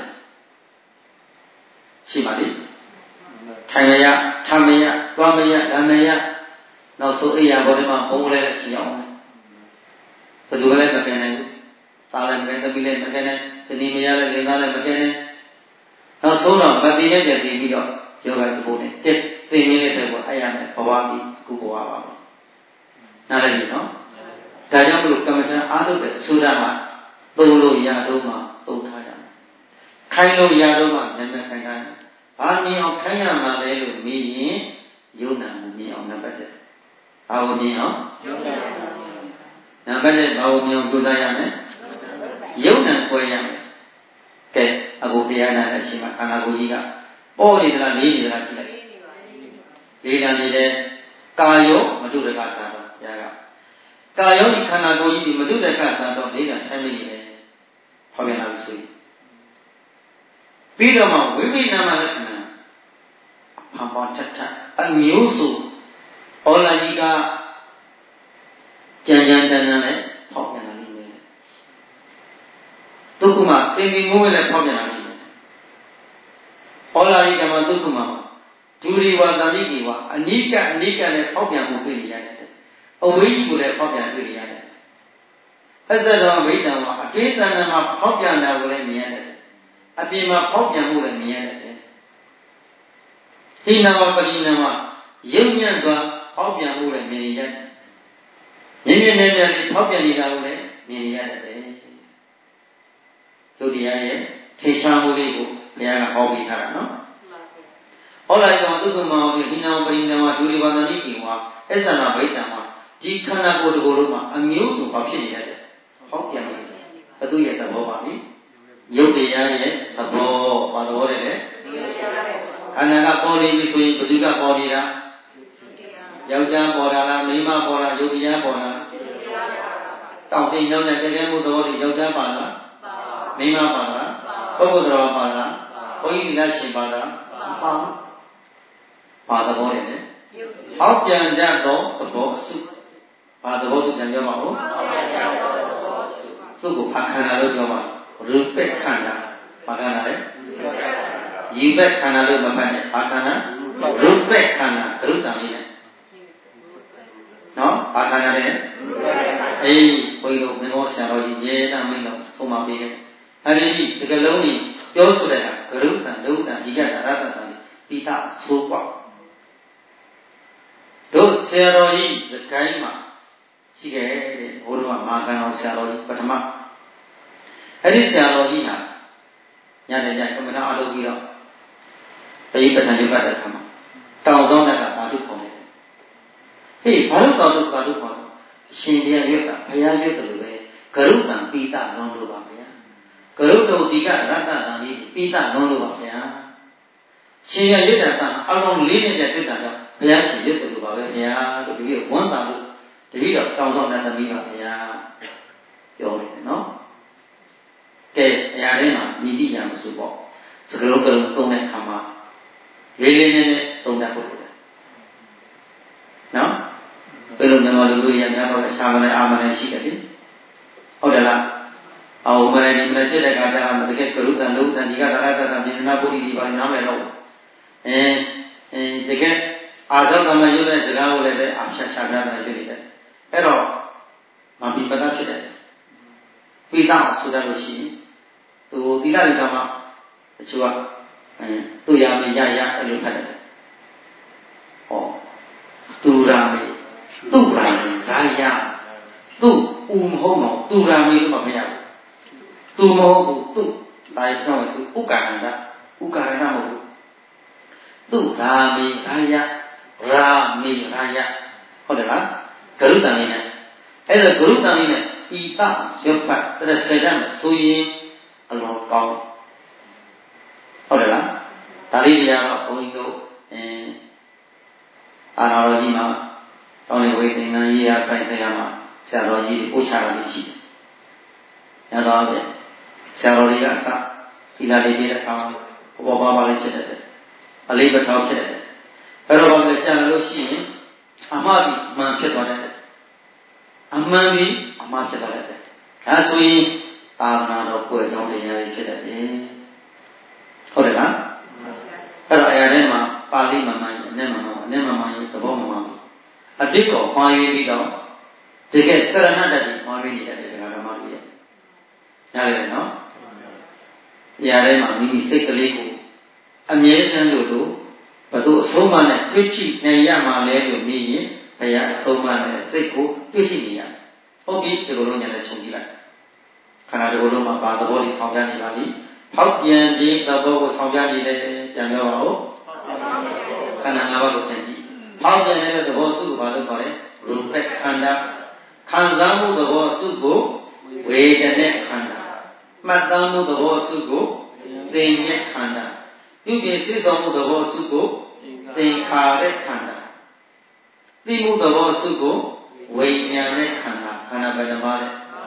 ရှိပါလိမ့်ထိုင်မရထားမရသွားမရလမ်းမရနောက်ဆုံးအိယာဘောထဲမှာဘုံလဲရှိအောင်ဘယ်သူလည်းမကင်နိုင်ဘူးသားလည်းမကင်သမီးလည်းမကင်နိုင်ဇနီးမရလည်းလင်သားလည်းမကင်နိုင်နောက်ဆုံးတော့မတိနဲ့တည်ပြီးတော့ယောဂသဘောနဲ့တက်သိမင်းနဲ့တဲ့ကိုအဲ့ရမယ်ဘဝပြီးအခုဘဝပါပဲနားလည်ပြီနော်ဒါကြောင့်မလို့ကမ္မဋ္ဌာန်းအားထုတ်တဲ့ဆိုတာမှာသုံးလို့ရတော့မှသုံးထားရမယ်ခိုင်းလို့ရတော့မှနည်းနည်းခိုင်းထားရမယ်ဘာမြင်အောင်ခိုင်းရမှာလဲလို့မေးရင်ယုံနာမှုမြင်အောင်နံပါတ်1ဘာကိုမြင်အောင်ယုံနာနံပါတ်2ဘာကိုမြင်အောင်ကြိုးစားရမယ်ယုံနာကိုရမယ်ကဲအခုတရားနာတဲ့အချိန်မှာခန္ဓာကိုယ်ကြီးကပေါ်နေသလားလေးနေသလားကြည့်လိုက်လေးနေနေတယ်ကာယောမတုတ္တကသာတော့ဘုရားကကာယောဒီခန္ဓာကိုယ်ကြီးဒီမတုတ္တကသာတော့လေးကဆိုင်မိနေတယ်ဟောပြန်လာလို့ဆိုရင်ပြီးတော့မှဝိပိနာမလက္ခဏာဖန်ပေါ်ထထအမျိုးစုဩလာကြီးကကြံတန်းနဲ့ဟောပြန်လာလိမ့်မယ်ဒုက္ခမှာသင်္ကိမိုးနဲ့ဟောပြန်လာလိမ့်မယ်ဩလာကြီးကမှဒုက္ခမှာဒူရီဝါတာတိဝါအနိကနဲ့ဟောပြန်မှုတွေ့ရတယ်အဝိဇ္ဇကိုလည်းဟောပြန်တွေ့ရတယ်အစ္ဆဒောဝိတ္တံမှာအတေသဏ္ဍာန်မှာဟောပြန်တာကိုလည်းမြင်ရတယ်အပြင်မှာဟောပြန်မှုလည်းမြင်ရတယ်ဟိနဝပရိနမယုံညံ့စွာဟောပြန်မှုလည်းမြင်ရတယ်မြင်နေလေးဟောပြန်နေတာကိုလည်းမြင်ရတယ်ဒုတိယရဲ့ထေရှားမှုလေးကိုဘုရားကဟောပေးထားတာနော်ဟောလိုက်တော့သုခမောဟိနဝပရိနမဒုရိဝန္တနိကိဝါအစ္ဆနာဝိတ္တံမှာဒီခန္ဓာကိုယ်တစ်ခုလုံးမှာအမျိုးစုံဟောဖြစ်နေရတယ်ဟောပြန်တယ်ဘသူရဲ့သဘောပါလိယုတ်တရားရဲ့သဘောဘာသဘောလဲခန္ဓာကပေါ်နေပြီဆိုရင်ဘသူကပေါ်နေတာယောက်ျားပေါ်တာလားမိန်းမပေါ်တာယုတ်တရားပေါ်တာတောင်းတိမ်နှောင်းတဲ့တကယ်မှုသဘောတွေယောက်ျားပါလားမိန်းမပါလားပုဂ္ဂိုလ်တော်ပါလားဘုန်းကြီးတရားရှင်ပါလားပါဘာသဘောလဲဟောပြန်ကြတော့သဘောအစုဘာသဘောသူပြန်ပြောပါဦးသူ့ကိုအခန္ဓာလို့ပြောပါရူပခန္ဓာဘာခန္ဓာလဲယိဘခန္ဓာလို့မဖတ်နဲ့ဘာခန္ဓာရူပခန္ဓာကရုတံလေးနဲ့နော်ဘာခန္ဓာလဲအေးဘုန်းကြီးတို့မင်းတော်ဆရာတော်ကြီးရေတမင်းတော်ဆုံးမပေးတယ်အဲဒီဒီကလုံးကြီးပြောဆိုတဲ့ဟာကရုတံဒုတံဒီကတာရတ္တံပိဋကဆိုးပေါ့တို့ဆရာတော်ကြီးစကိုင်းမှာရှိခဲ့တဲ့ဘုရားမာကံတော်ဆရာတော်ကြီးပထမအဲ့ဒီဆရာတော်ကြီးဟာညနေကျကမ္မနာအလုပ်ပြီးတော့ပရိပဋ္ဌာန်ယုဂတဲ့ခါမှာတောင်းတော့တဲ့ကဘာလို့ခေါ်လဲဟေးဘာလို့တောင်းလို့ဘာလို့ခေါ်လဲအရှင်ဘုရားရွတ်တာဘုရားရွတ်တယ်လို့ပဲကရုတံပိဋကလုံးလို့ပါဗျာကရုတုတိကရတ္တတံဤပိဋကလုံးလို့ပါဗျာရှင်ရရွတ်တာကအလုံးလေးနဲ့တွေ့တာကြောင့်ဘုရားရှင်ရွတ်တယ်လို့ပါပဲဗျာလို့ဒီလိုဝမ်းသာလို့တပည့်တော်တောင်းတော့တဲ့သမီးပါဗျာပြောတယ်နော်ရာထဲမှာမိတိရမဆိုပေါ့စကလုံးကလုံးသုံးတဲ့ခါမှာလေးလေးနဲ့သုံးတတ်ဖို့လိုတယ်နော်ဘယ်လိုမြန်မာလူတို့ရများတော့ရှာမနဲ့အာမနဲ့ရှိတယ်လေဟုတ်တယ်လားအော်မလေးဒီမလေးဖြစ်တဲ့ခါကျတော့တကယ်ကရုတန်လုံးတန်ဒီကသာရတန်ပြင်နာပုရိဒီပါနားမယ်တော့တကယ်အာဇောကမယုတဲ့စကားကိုလည်းပဲအဖြတ်ရှာပြတာဖြစ်နေတယ်အဲ့တော့မဘိပဒဖြစ်တယ်ပိဋကဆိုရလို့ရှိရင်သူသီလဒီကမှာတချို့ကသူရမေရအဲ့လိုဖတ်တယ်ဟောသူရာမေသူရာမေရာယသူဥမဟုတ်တော့သူရာမေလို့မဖတ်ရဘူးသူမဟုတ်ဘူးသူဒါကြောင့်သူဥက္ကရဏမဟုတ်ဘူးသူရာမေရာယရာမေရာယဟုတ်တယ်လားဂရုတန်လေးနဲ့အဲ့ဒါဂရုတန်လေးနဲ့ဤတရုပ်ပတ်တရစေတမ်းဆိုရင်အလောကောင်းဟုတ်တယ်လားဒါလေးတွေကတော့ဘုန်းကြီးတို့အာနာတော်ကြီးမှာတောင်းနေဝေသင်္ကန်းရေးရပိုင်ဆိုင်ရမှာဆရာတော်ကြီးပို့ချတာလေးရှိတယ်။ညတော့ပဲဆရာတော်ကြီးကအစသီလလေးပြတဲ့အခါဘောပါပါလေးဖြစ်တယ်။အလေးပထောက်ဖြစ်တယ်။အဲ့တော့ဘာလဲကြာလို့ရှိရင်အမှားဒီမှန်ဖြစ်သွားတယ်။အမှန်ဒီအမှားဖြစ်သွားတယ်။ဒါဆိုရင်သာသနာတော်ကိုယ်ကြောင့်တရားကြီးဖြစ်တယ်။ဟုတ်တယ်လား။အဲ့တော့အရာထဲမှာပါဠိမမှန်အနဲ့မမှန်သဘောမမှန်အတိတ်ကိုမှားရပြီးတော့တကယ်စရဏတတ်ပြီးမှားရနေတယ်ဒီကဓမ္မတွေရဲ့နားလည်တယ်နော်။အရာထဲမှာမိမိစိတ်ကလေးကိုအမြဲတမ်းလို့ဘသူအဆုံးမနဲ့တွေ့ချိနိုင်ရမှာလဲလို့မြင်ရင်ဘုရားအဆုံးမနဲ့စိတ်ကိုတွေ့ချိနေရတယ်။ဟုတ်ပြီဒီလိုလုံးညာနဲ့ချုပ်ကြည့်လိုက်။ခန္ဓာဒီလိုလုံးမှာဘာသဘောလေးဆောင်ပြနေပါလိမ့်။ဖောက်ပြန်ခြင်းသဘောကိုဆောင်ပြနေတယ်ပြန်ပြောပါဦး။ခန္ဓာ၅ပါးကိုပြန်ကြည့်။ဖောက်ပြန်တဲ့သဘောစုကိုဘာလို့ခေါ်လဲ။ရူပခန္ဓာခံစားမှုသဘောစုကိုဝေဒနာခန္ဓာမှတ်သားမှုသဘောစုကိုသင်္ညခန္ဓာပြုပြင်စိတ်တော်မှုသဘောစုကိုသင်္ခါရခန္ဓာသိမှုသဘောစုကိုဝိညာဉ်နဲ့ခန္ဓာခန္ဓာဘယ်နှပါးလဲ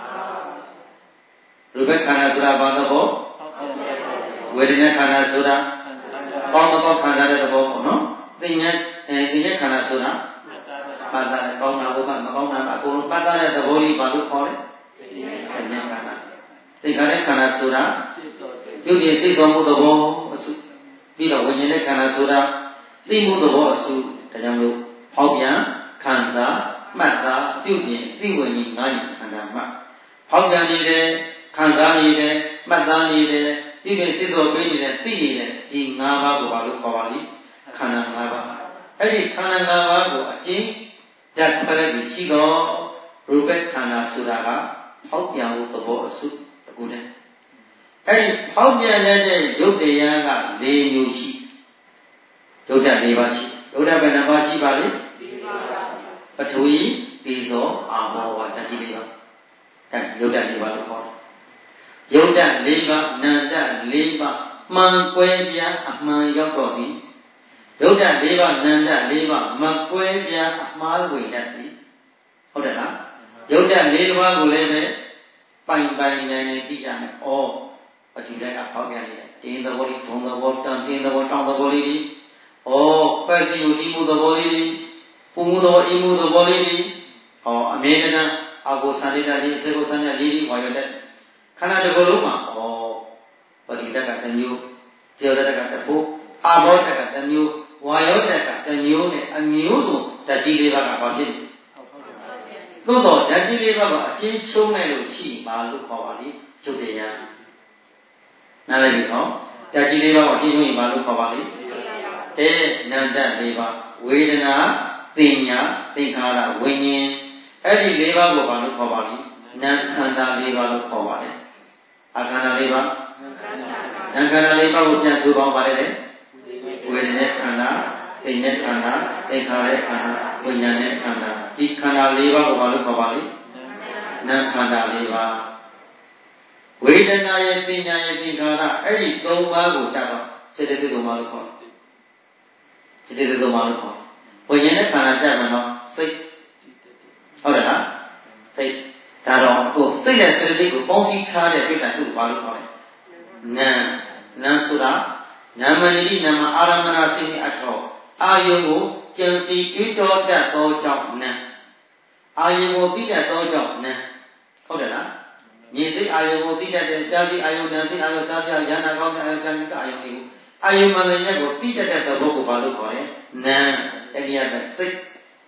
ရူပခန္ဓာဆိုတာဘာသဘောဝေဒနာခန္ဓာဆိုတာကောင်းသောခန္ဓာတဲ့သဘောပေါ့နော်သင်္ညခန္ဓာဆိုတာပတ်သားတဲ့ကောင်းတာဘုမကောင်းတာအကုန်လုံးပတ်သားတဲ့သဘောလေးဘာလို့ခေါ်လဲသင်္ညခန္ဓာသင်္ခါရခန္ဓာဆိုတာပြုပြင်စိတ်တော်မှုသဘောအစုပြီးတော့ဝိညာဉ်နဲ့ခန္ဓာဆိုတာသိမှုသဘောအစုဒါကြောင့်လို့ဟောက်ပြန်ခံစားမှတ်သားပြုပြင်သိဝိညာဉ်၅ဉာဏ်ခန္ဓာမှဟောက်ပြန်နေတယ်ခံစားနေတယ်မှတ်သားနေတယ်ပြုပြင်စိတ်တော်ပေးနေတယ်သိနေတယ်ဒီ၅ပါးကိုဘာလို့ခေါ်ပါလိမ့်ခန္ဓာ၅ပါးအဲ့ဒီခန္ဓာ၅ပါးကိုအကျဉ်းဓာတ်ခွဲပြီးရှိတော့ရူပခန္ဓာဆိုတာကဟောက်ပြန်မှုသဘောအစုတကူတည်းအဲ့ဒီဟောက်ပြန်တဲ့ရုပ်တရားက၄မျိုးရှိရုပ်ဓာတ်၄ပါးရှိရုပ်ဓာတ်ဘယ်နှပါးရှိပါလဲပထဝီသေဇောအာဘောဝဓာတ်ကြီး၄ပါးအဲ့ရုပ်ဓာတ်၄ပါးလို့ခေါ်တယ်ရုပ်ဓာတ်၄ပါးနာမ်ဓာတ်၄ပါးမှန်ကွဲပြားအမှန်ရောက်တော့သည်ရုပ်ဓာတ်၄ပါးနာမ်ဓာတ်၄ပါးမကွဲပြားအမှားဝေတတ်သည်ဟုတ်တယ်လားရုပ်ဓာတ်၄ပါးကိုလည်းပဲပိုင်နိုင်သိကြမယ်ဩပထဝီဓာတ်ကပေါက်ပြန်နေတယ်တင်းသဘောလေးထုံသဘောတန်တင်းသဘောတောင်းသဘောလေးပဲစီကိုဒီမှုသဘောလေးပူမှုသဘောအိမှုသဘောလေးအမေကနာအာကိုသန္တိတလေးသေကိုသန္တိလေးဝါရတဲ့ခန္ဓာတစ်ခုလုံးမှာပထဝီဓာတ်ကတစ်မျိုးတေဝဓာတ်ကတစ်ခုအာဘောဓာတ်ကတစ်မျိုးဝါယောဓာတ်ကတစ်မျိုးနဲ့အမျိုးစုံဓာတ်ကြီးလေးပါးကဘာဖြစ်လဲသို့တော့ဓာတ်ကြီးလေးပါးကအချင်းရှုံးနေလို့ရှိပါလို့ခေါ်ပါလိမ့်ကျုပ်တရားနားလည်ပြီနော်ဓာတ်ကြီးလေးပါးအချင်းရှုံးရင်ဘာလို့ခေါ်ပါလိမ့်တဲ့နန္တလေးပါးဝေဒနာသင်ညာသင်္ခါရဝိညာဉ်အဲ့ဒီ၄ပါးကိုဘာလို့ခေါ်ပါလိမ့်နာမ်ခန္ဓာ၄ပါးလို့ခေါ်ပါတယ်အခန္ဓာ၄ပါးနာမ်ခန္ဓာ၄ပါးကိုပြန်ဆိုပါပါလေဝေဒနာခန္ဓာသင်ညာခန္ဓာသင်္ခါရခန္ဓာဝိညာဉ်နဲ့ခန္ဓာဒီခန္ဓာ၄ပါးကိုဘာလို့ခေါ်ပါလိမ့်နာမ်ခန္ဓာ၄ပါးဝေဒနာရဲ့သင်ညာရဲ့သင်္ခါရအဲ့ဒီ၃ပါးကိုကြတော့စေတသိက်တော်မှာလို့ခေါ်စေတသိက်တော်မှာလို့ခေါ်ဝိညာဉ်နဲ့ခန္ဓာကြမှာတော့စိတ်ဟုတ်တယ်လားစိတ်ဒါတော့အခုစိတ်နဲ့စေတသိက်ကိုပေါင်းစည်းထားတဲ့ပြိတ္တသူ့ဘာလို့ခေါ်လဲနံဆိုတာနာမနိနာမအာရမဏစိနိအထောအာယုကိုကျန်စီတွေးတောတတ်သောကြောင့်နံအာယုကိုသိတတ်သောကြောင့်နံဟုတ်တယ်လားမြင်စိအာယုကိုသိတတ်တဲ့ကြားစိအာယုနာစိအာယုသာစိယန္နာကောင်းတဲ့အာယုဇာတိကအာယုတွေကိုအာယုမှန်တဲ့ရက်ကိုသိတတ်တဲ့သဘောကိုဘာလို့ခေါ်လဲနံတရားပဲစိတ်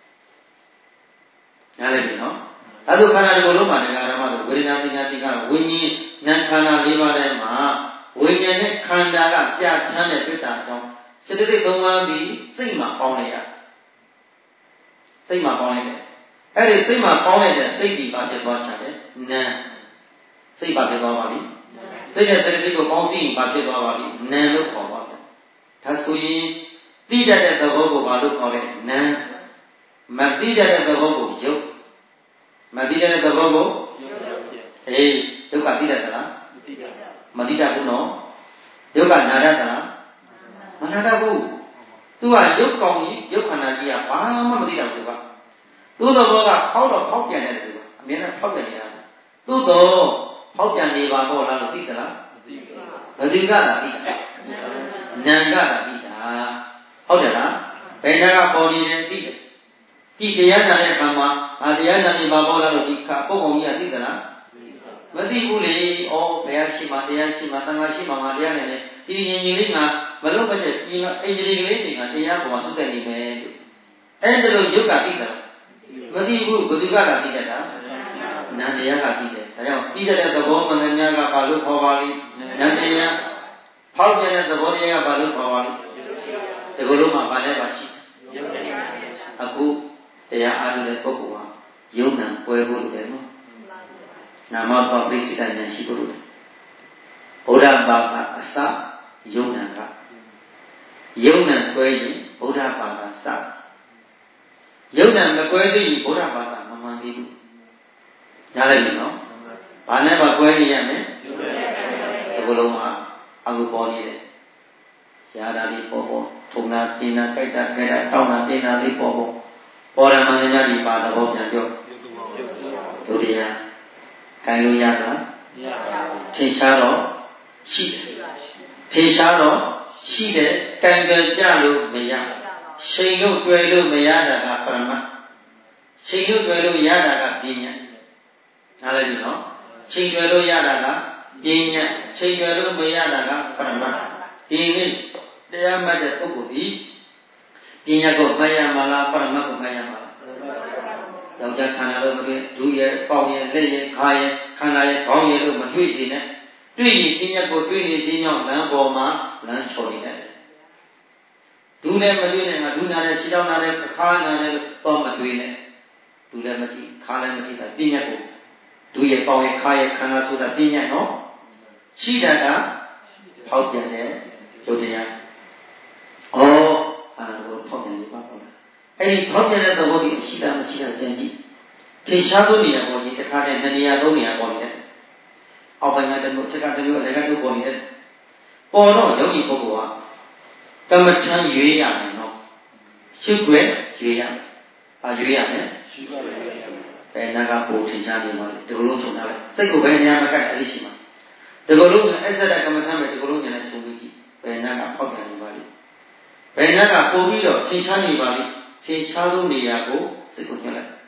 နားလည်ပြီနော်ဒါဆိုခန္ဓာတစ်ခုလုံးမှာတရားဓမ္မဆိုဝေဒနာပညာတိကဝိညာဉ်နာခန္ဓာ၄ပါးထဲမှာဝိညာဉ်နဲ့ခန္ဓာကပြဋ္ဌာန်းတဲ့တွေ့တာကြောင့်စေတသိက်၃ပါးသည်စိတ်မှာပေါင်းလိုက်ရစိတ်မှာပေါင်းလိုက်တယ်အဲ့ဒီစိတ်မှာပေါင်းလိုက်တဲ့စိတ်ဒီပါဖြစ်သွားချတယ်နာစိတ်ပါဖြစ်သွားပါလိစိတ်နဲ့စေတသိက်ကိုပေါင်းစည်းရင်ပါဖြစ်သွားပါလိနာလို့ခေါ်ပါမယ်ဒါဆိုရင်သိတတ်တဲ့သဘောကိုဘာလို့ခေါ်လဲနာမသိတတ်တဲ့သဘောကိုယုတ်မသိတဲ့သဘောကိုအေးဒုက္ခသိတတ်သလားမသိတတ်ဘူးနော်ဒုက္ခနာတတ်သလားမနာတတ်ဘူးသူကရုပ်ကောင်းကြီးရုပ်ခန္ဓာကြီးကဘာမှမသိတော့ဘူးကသူ့သဘောကဖောက်တော့ဖောက်ပြန်တယ်သူကအမြဲတမ်းဖောက်ပြန်နေတာသူ့တော့ဖောက်ပြန်နေပါတော့လားလို့သိသလားမသိကလားသိတာနာကလားသိတာဟုတ်တယ်လားဘယ်နာကပေါ်နေတယ်သိတယ်ဒီတရားနာတဲ့အခါမှာတရားနာနေပါပေါ်လာလို့ဒီခါပုဂ္ဂိုလ်ကြီးကသိသလားမသိဘူးလေဩဘယ်ရှိမှတရားရှိမှသံဃာရှိမှငါတရားနေတယ်ဒီငြိမ်ငြိမ်လေးငါမလို့မကျအင်္ဂလိပ်ကလေးတွေကတရားပေါ်မှာသုတ်တယ်နေမယ်လို့အဲ့ဒါလို့ယုတ်ကသိတာမသိဘူးဘုသူကသာသိတတ်တာနာတရားကသိတယ်ဒါကြောင့်သိတတ်တဲ့သဘောမှန်တယ်များကဘာလို့ခေါ်ပါလိနာတရားဖောက်ပြန်တဲ့သဘောတရားကဘာလို့ခေါ်ပါလိဒီလိုလုံးမှာဘာလဲပါရှိအခုတရားအားထုတ်တဲ့ပုဂ္ဂိုလ်ဟာယုံနာပွဲဖို့လိုတယ်နော်နာမပါပိစိတဉာဏ်ရှိဖို့လိုတယ်ဗုဒ္ဓဘာသာအစယုံနာကယုံနာပွဲရင်ဗုဒ္ဓဘာသာစယုံနာမပွဲသေးရင်ဗုဒ္ဓဘာသာမမှန်သေးဘူးနားလည်ပြီနော်ဘာနဲ့ပါပွဲနေရမလဲဒီလိုလုံးမှာအခုပေါ်နေတယ်ရှားတာလေးပေါ်ပေါ်ထုံနာတင်နာကြိုက်တာခဲတာတောင်းတာတင်နာလေးပေါ်ပေါ်ပေါ်ရမှန်များဒီပါသဘောပြန်ပြောဒုတိယခံလို့ရလားမရပါဘူးထင်ရှားတော့ရှိတယ်ထင်ရှားတော့ရှိတယ်ကံကြကြလို့မရရှိန်လို့တွေ့လို့မရတာကပရမတ်ရှိန်လို့တွေ့လို့ရတာကပညာနားလည်ပြီနော်ရှိန်တွေ့လို့ရတာကပညာရှိန်တွေ့လို့မရတာကပရမတ်ဒီနေ့တရားမှတ်တဲ့ပုဂ္ဂိုလ်ဒီပညာကိုမှတ်ရမှာလားပရမတ်ကိုမှတ်ရမှာလားယောက်ျားခန္ဓာလို့မတွေ့ဒုရဲ့ပေါင်ရဲ့လက်ရဲ့ခါရဲ့ခန္ဓာရဲ့ခေါင်းရဲ့လို့မတွေ့သေးနဲ့တွေ့ရင်ပညာကိုတွေ့နေခြင်းကြောင့်လမ်းပေါ်မှာလမ်းချော်နေတယ်ဒုလည်းမတွေ့နဲ့ငါဒုနာတဲ့ခြေထောက်နာတဲ့ခါနာတဲ့လို့တော့မတွေ့နဲ့ဒုလည်းမကြည့်ခါလည်းမကြည့်တာပညာကိုဒုရဲ့ပေါင်ရဲ့ခါရဲ့ခန္ဓာဆိုတာပညာနော်ရှိတာကဖောက်ပြန်တဲ့ဒုတရားဩကိုဖောက်ပြန်နေပါတော့အဲ့ဒီဖောက်ပြန်တဲ့သဘောကြီးရှိတာမရှိတာပြန်ကြည့်ထင်ရှားသောနေရာပေါ်ကြီးတစ်ခါတည်း2နေရာ3နေရာပေါ်နေတယ်အောက်ပိုင်းကတမျိုးတစ်ခါတမျိုးအလယ်ကတမျိုးပေါ်နေတယ်ပေါ်တော့ယောဂီပုဂ္ဂိုလ်ကကမ္မထမ်းရွေးရမယ်နော်ရှုွယ်ရွေးရမယ်ရွေးရမယ်ရှုွယ်ဘယ်နာကပုံထင်ရှားနေပါလဲဒီလိုလုံးဆုံးထားလိုက်စိတ်ကိုဘယ်နေရာမှာကတ်အဲ့ဒီရှိမှာဒီလိုလုံးအစ္ဆဒကမ္မထမ်းပဲဒီလိုလုံးဉာဏ်နဲ့ဆုံးပြီးကြည့်ဘယ်နာကဖောက်ပြန်နေပါလဲဘယ်နာကပုံပြီးတော့ထင်ရှားနေပါလဲထင်ရှားသောနေရာကိုစိတ်ကိုညှို့လိုက်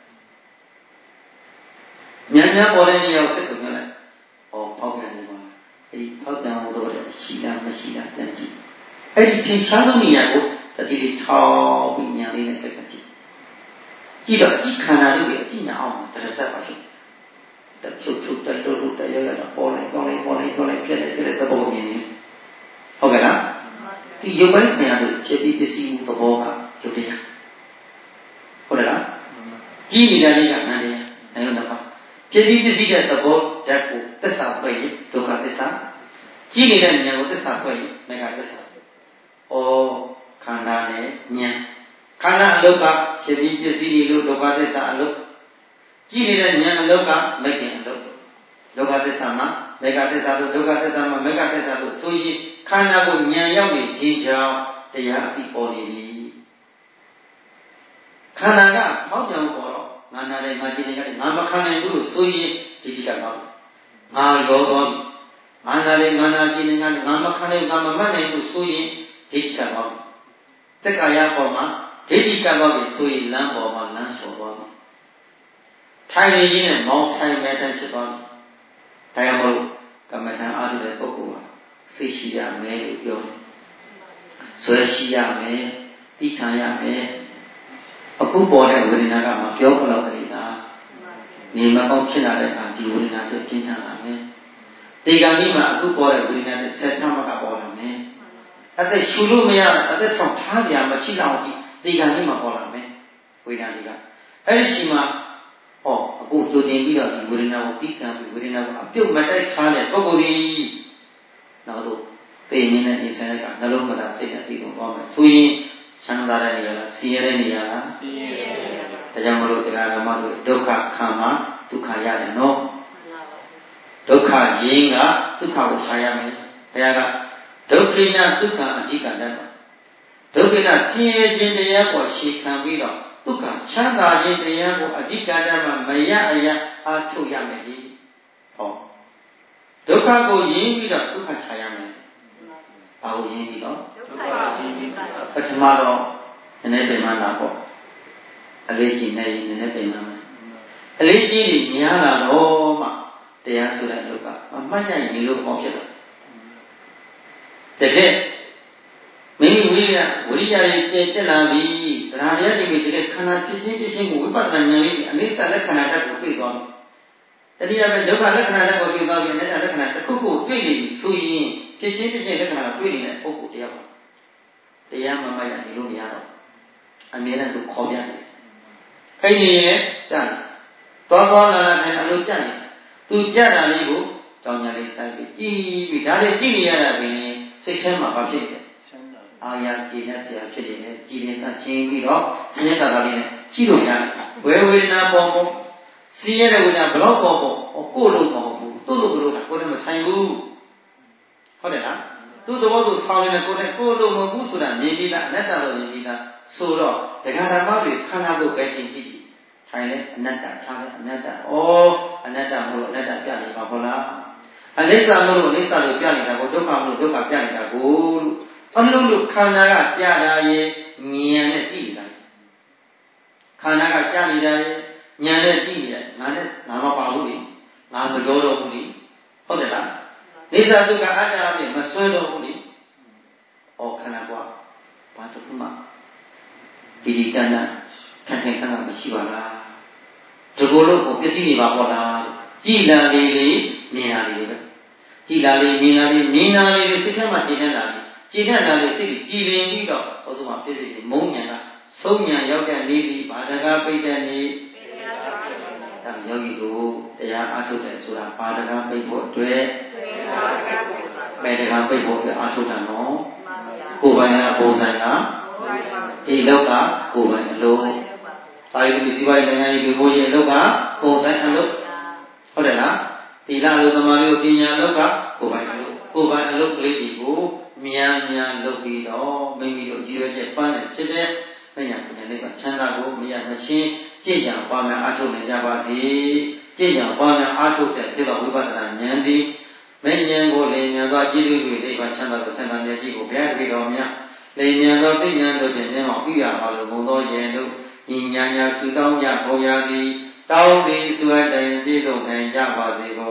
ဉာဏ်များပေါ်တဲ့နေရာကိုစိတ်ကိုညှို့လိုက်ဖောက်ပြန်နေပါအဲ့ဒီဖောက်ပြန်မှုတော့ရှိလားမရှိလားပြန်ကြည့်အဲ့ဒီထင်ရှားသောနေရာကိုတတိလေးထောက်ပြီးဉာဏ်လေးနဲ့တက်ကြည့်ကြည့်တော့အကြည့်ခန္ဓာလေးကိုအကြည့်နာအောင်တရဆက်ပါဖြစ်တက်ချုပ်တက်လို့တက်ရရတာပေါ်လိုက်ဖြစ်နေသဘောမြင်နေဟုတ်ကဲ့လားဒီရုပ်ပိုင်းဆိုင်ရာကိုဖြစ်ပြီးပစ္စည်းမှုသဘောကရုပ်တရားဟုတ်တယ်လားကြီးနေတဲ့လေးကနားတယ်အယုံတော့ဖြစ်ပြီးပစ္စည်းတဲ့သဘောဓာတ်ကိုသစ္စာဖွဲ့ရင်ဒုက္ခသစ္စာကြီးနေတဲ့ဉာဏ်ကိုသစ္စာဖွဲ့ရင်မေဃသစ္စာခန္ဓာနဲ့ဉာဏ်ခန္ဓာအလုတ်ကဖြစ်ပြီးပစ္စည်းတွေလို့ဒုက္ခသစ္စာအလုတ်ကြီးနေတဲ့ဉာဏ်အလုတ်ကမေခင်အလုတ်ဒုက္ခသစ္စာမှာမေဃသစ္စာလို့ဒုက္ခသစ္စာမှာမေဃသစ္စာလို့ဆိုရင်ခန္ဓာကိုဉာဏ်ရောက်နေခြင်းကြောင့်တရားအသိပေါ်နေပြီခန္ဓာကဖောက်ပြန်ပေါ်တော့ငါနာတယ်ငါကြည့်တယ်ငါမခံနိုင်ဘူးလို့ဆိုရင်ဒီကတော့ငါရောသွားပြီငနာလေးငါနာကြည့်နေငါမခံနိုင်ငါမမှတ်နိုင်ဘူးဆိုရင်ဒိဋ္ဌိကပါတက္ကာယပေါ်မှာဒိဋ္ဌိကပါပြီဆိုရင်လမ်းပေါ်မှာလမ်းလျှော်သွားပြီထိုင်နေရင်းနဲ့မောင်းထိုင်မဲ့တဲ့ဖြစ်သွားပြီဒါကြောင့်မို့ကမ္မထံအားထုတ်တဲ့ပုဂ္ဂိုလ်ဟာစိတ်ရှိရမယ်လို့ပြောတယ်ဆွဲရှိရမယ်တိခံရမယ်အခုပေါ်တဲ့ဝေဒနာကမပြောဘလို့ကလေးသာနေမကောင်းဖြစ်လာတဲ့အခါဒီဝေဒနာတွေပြင်းထန်လာမယ်ဒီကံကြီးမှာအခုပေါ်တဲ့ဝေဒနာတွေဆက်ဆံမကပေါ်လာမယ်အသက်ရှူလို့မရအသက်ဆောင်ထားကြမရှိတော့ဘူးဒီကံကြီးမှာပေါ်လာမယ်ဝေဒနာတွေကအဲ့ဒီရှိမှာအခုကြိုတင်ပြီးတော့ဒီဝေဒနာကိုပြီးကံပြီးဝေဒနာကိုအပြုတ်မတိုက်ခါတဲ့ပုဂ္ဂိုလ်ကြီးနောက်တော့သိနေတဲ့အချိန်ကနှလုံးမသာစိတ်နဲ့ပြီးတော့သွားမယ်ဆိုရင်ချမ်းသာတဲ့နေရာလားဆင်းရဲတဲ့နေရာလားဆင်းရဲတဲ့နေရာပါဒါကြောင့်မလို့တရားဓမ္မတို့ဒုက္ခခံမှာဒုက္ခရတယ်နော်ဒုက္ခရင်းကဒုက္ခကိုရှားရမယ်ဘုရားကဒုက္ခိနဒုက္ခအဓိကတတ်ပါဒုက္ခိနဆင်းရဲခြင်းတရားကိုရှေခံပြီးတော့ဒုက္ခချမ်းသာခြင်းတရားကိုအဓိကတတ်မှမရအရအားထုတ်ရမယ်ဒီဒုက္ခကိုရင်းပြီးတော့ဒုက္ခရှားရမယ်ဘာကိုရင်းပြီးတော့ဒုက္ခရင်းပြီးပထမတော့နည်းနည်းပြင်မှလာပေါ့အလေးကြီးနေနည်းနည်းပြင်မှအလေးကြီးကြီးများလာတော့မှတရားဆိုတဲ့လောကအမှတ်ရရင်လို့ပေါ့ဖြစ်တော့တကယ်မိမိဝိရိယရဲ့တက်လာပြီတရားတရားတွေတကယ်ခန္ဓာဖြစ်ချင်းကိုဝိပဿနာဉာဏ်လေးအနိစ္စလက္ခဏာဓာတ်ကိုသိသွားပြီတတိယပဲဒုက္ခလက္ခဏာဓာတ်ကိုသိသွားပြီအနိစ္စလက္ခဏာတစ်ခုခုတွေ့နေပြီဆိုရင်ဖြစ်ချင်းလက္ခဏာကိုတွေ့နေတဲ့ပုဂ္ဂိုလ်တရားပါတရားမမှတ်ရနေလို့မရတော့အမြဲတမ်းသူခေါ်ပြတယ်အဲ့ဒီနဲ့ကြာသွားလာထိုင်အလုပ်ကြာနေသူကြာတာလေးကိုကြောင်ညာလေးစိုက်ပြီးကြည်ပြီးဒါလေးကြည့်နေရတာပဲစိတ်ထဲမှာဘာဖြစ်လဲအာရကြည်နဲ့ဆရာဖြစ်နေတယ်ကြည်နေတာချင်းပြီးတော့ဆင်းရဲတာလေးနဲ့ကြည့်လို့ရတယ်ဝေဒနာပေါ်ဆင်းရဲတဲ့ဝေဒနာဘလောက်ပေါ်ကိုယ်လို့မဟုတ်ဘူးသူ့လို့ကိုယ်နဲ့မဆိုင်ဘူးဟုတ်တယ်လားသူ့သဘောသူဆောင်နေတဲ့ကိုယ်လို့မဟုတ်ဘူးဆိုတာမြင်ပြီးသားအနတ္တလို့မြင်ပြီးသားဆိုတော့တရားဓမ္မတွေခန္ဓာကိုယ်ပဲချင်းကြည့်ထိုင်လဲအနတ္တထားလဲအနတ္တအနတ္တမလို့အနတ္တပြနေပါဘောလားအနိစ္စမလို့အနိစ္စလို့ပြနေတာကိုဒုက္ခမလို့ဒုက္ခပြနေတာကိုလို့အလုံးလို့ခန္ဓာကပြတာရဲ့ဉာဏ်နဲ့သိတာခန္ဓာကပြနေတာရဲ့ဉာဏ်နဲ့သိနေတာငါနဲ့ငါမပါဘူးလေငါမပြောတော့ဘူးလေဟုတ်တယ်လားနိစ္စဒုက္ခအတ္တအပြင်မဆွဲတော့ဘူးလေခန္ဓာကွာဘာတစ်ခုမှဒီကံနဲ့ခံမရှိပါလားဒီလိုလို့ပစ္စည်းတွေပါဟောတာကြည်လာလေမြင်လာလေပဲကြည်လာလေမြင်လာလေမြင်လာလေစိတ်ထဲမှာတည်နေတာလေကြည်နေတာလေစိတ်ကြည်လင်ပြီးတော့ဟောဆိုမှဖြစ်ဖြစ်မုန်းညာကဆုံးညာရောက်တဲ့နေပြီးဘာတကားပိတ်တဲ့နေဒါယောဂီတို့တရားအားထုတ်တယ်ဆိုတာဘာတကားပိတ်ဖို့အတွက်ပဲတကားပိတ်ဖို့အတွက်အားထုတ်တာနော်ကိုယ်ပိုင်ကပုံစံကဒီလောက်ကကိုယ်ပိုင်အလုံးသာယုတိစီဝိုင်းနိုင်ငံရေးဒီဘိုးကြီးအလောက်ကပုံစံအလုံးဟုတ်တယ်လားသီလအလုံးသမာဓိကိုပညာအလောက်ကကိုယ်ပိုင်အလုံးကလေးကြီးကိုမြန်လုပ်ပြီးတော့မိမိတို့ရည်ရွယ်ချက်ပန်းနဲ့ဖြစ်တဲ့မညာပညာလေးကချမ်းသာကိုမရမရှင်းကြည်ကြံပွားများအားထုတ်နေကြပါစေကြည်ကြံပွားများအားထုတ်တဲ့ဖြစ်တော်ဝိပဿနာဉာဏ်သည်မဉ္ဇဉ်ကိုလေဉာဏ်သောကြည်လူတွေနိဗ္ဗာန်ချမ်းသာကိုချမ်းသာမြတ်ကြီးကိုဘုရားတပည့်တော်များလေဉာဏ်သောသိဉာဏ်တို့ဖြင့်ဉာဏ်အောင်ပြရပါလို့ဘုံတော်ယင်တို့ဤဉာဏ်ညာစုတောင်းကြပေါ်ရသည်တောင်းသည်စွဲတိုင်ပြည့်စုံနိုင်ကြပါစေကုန်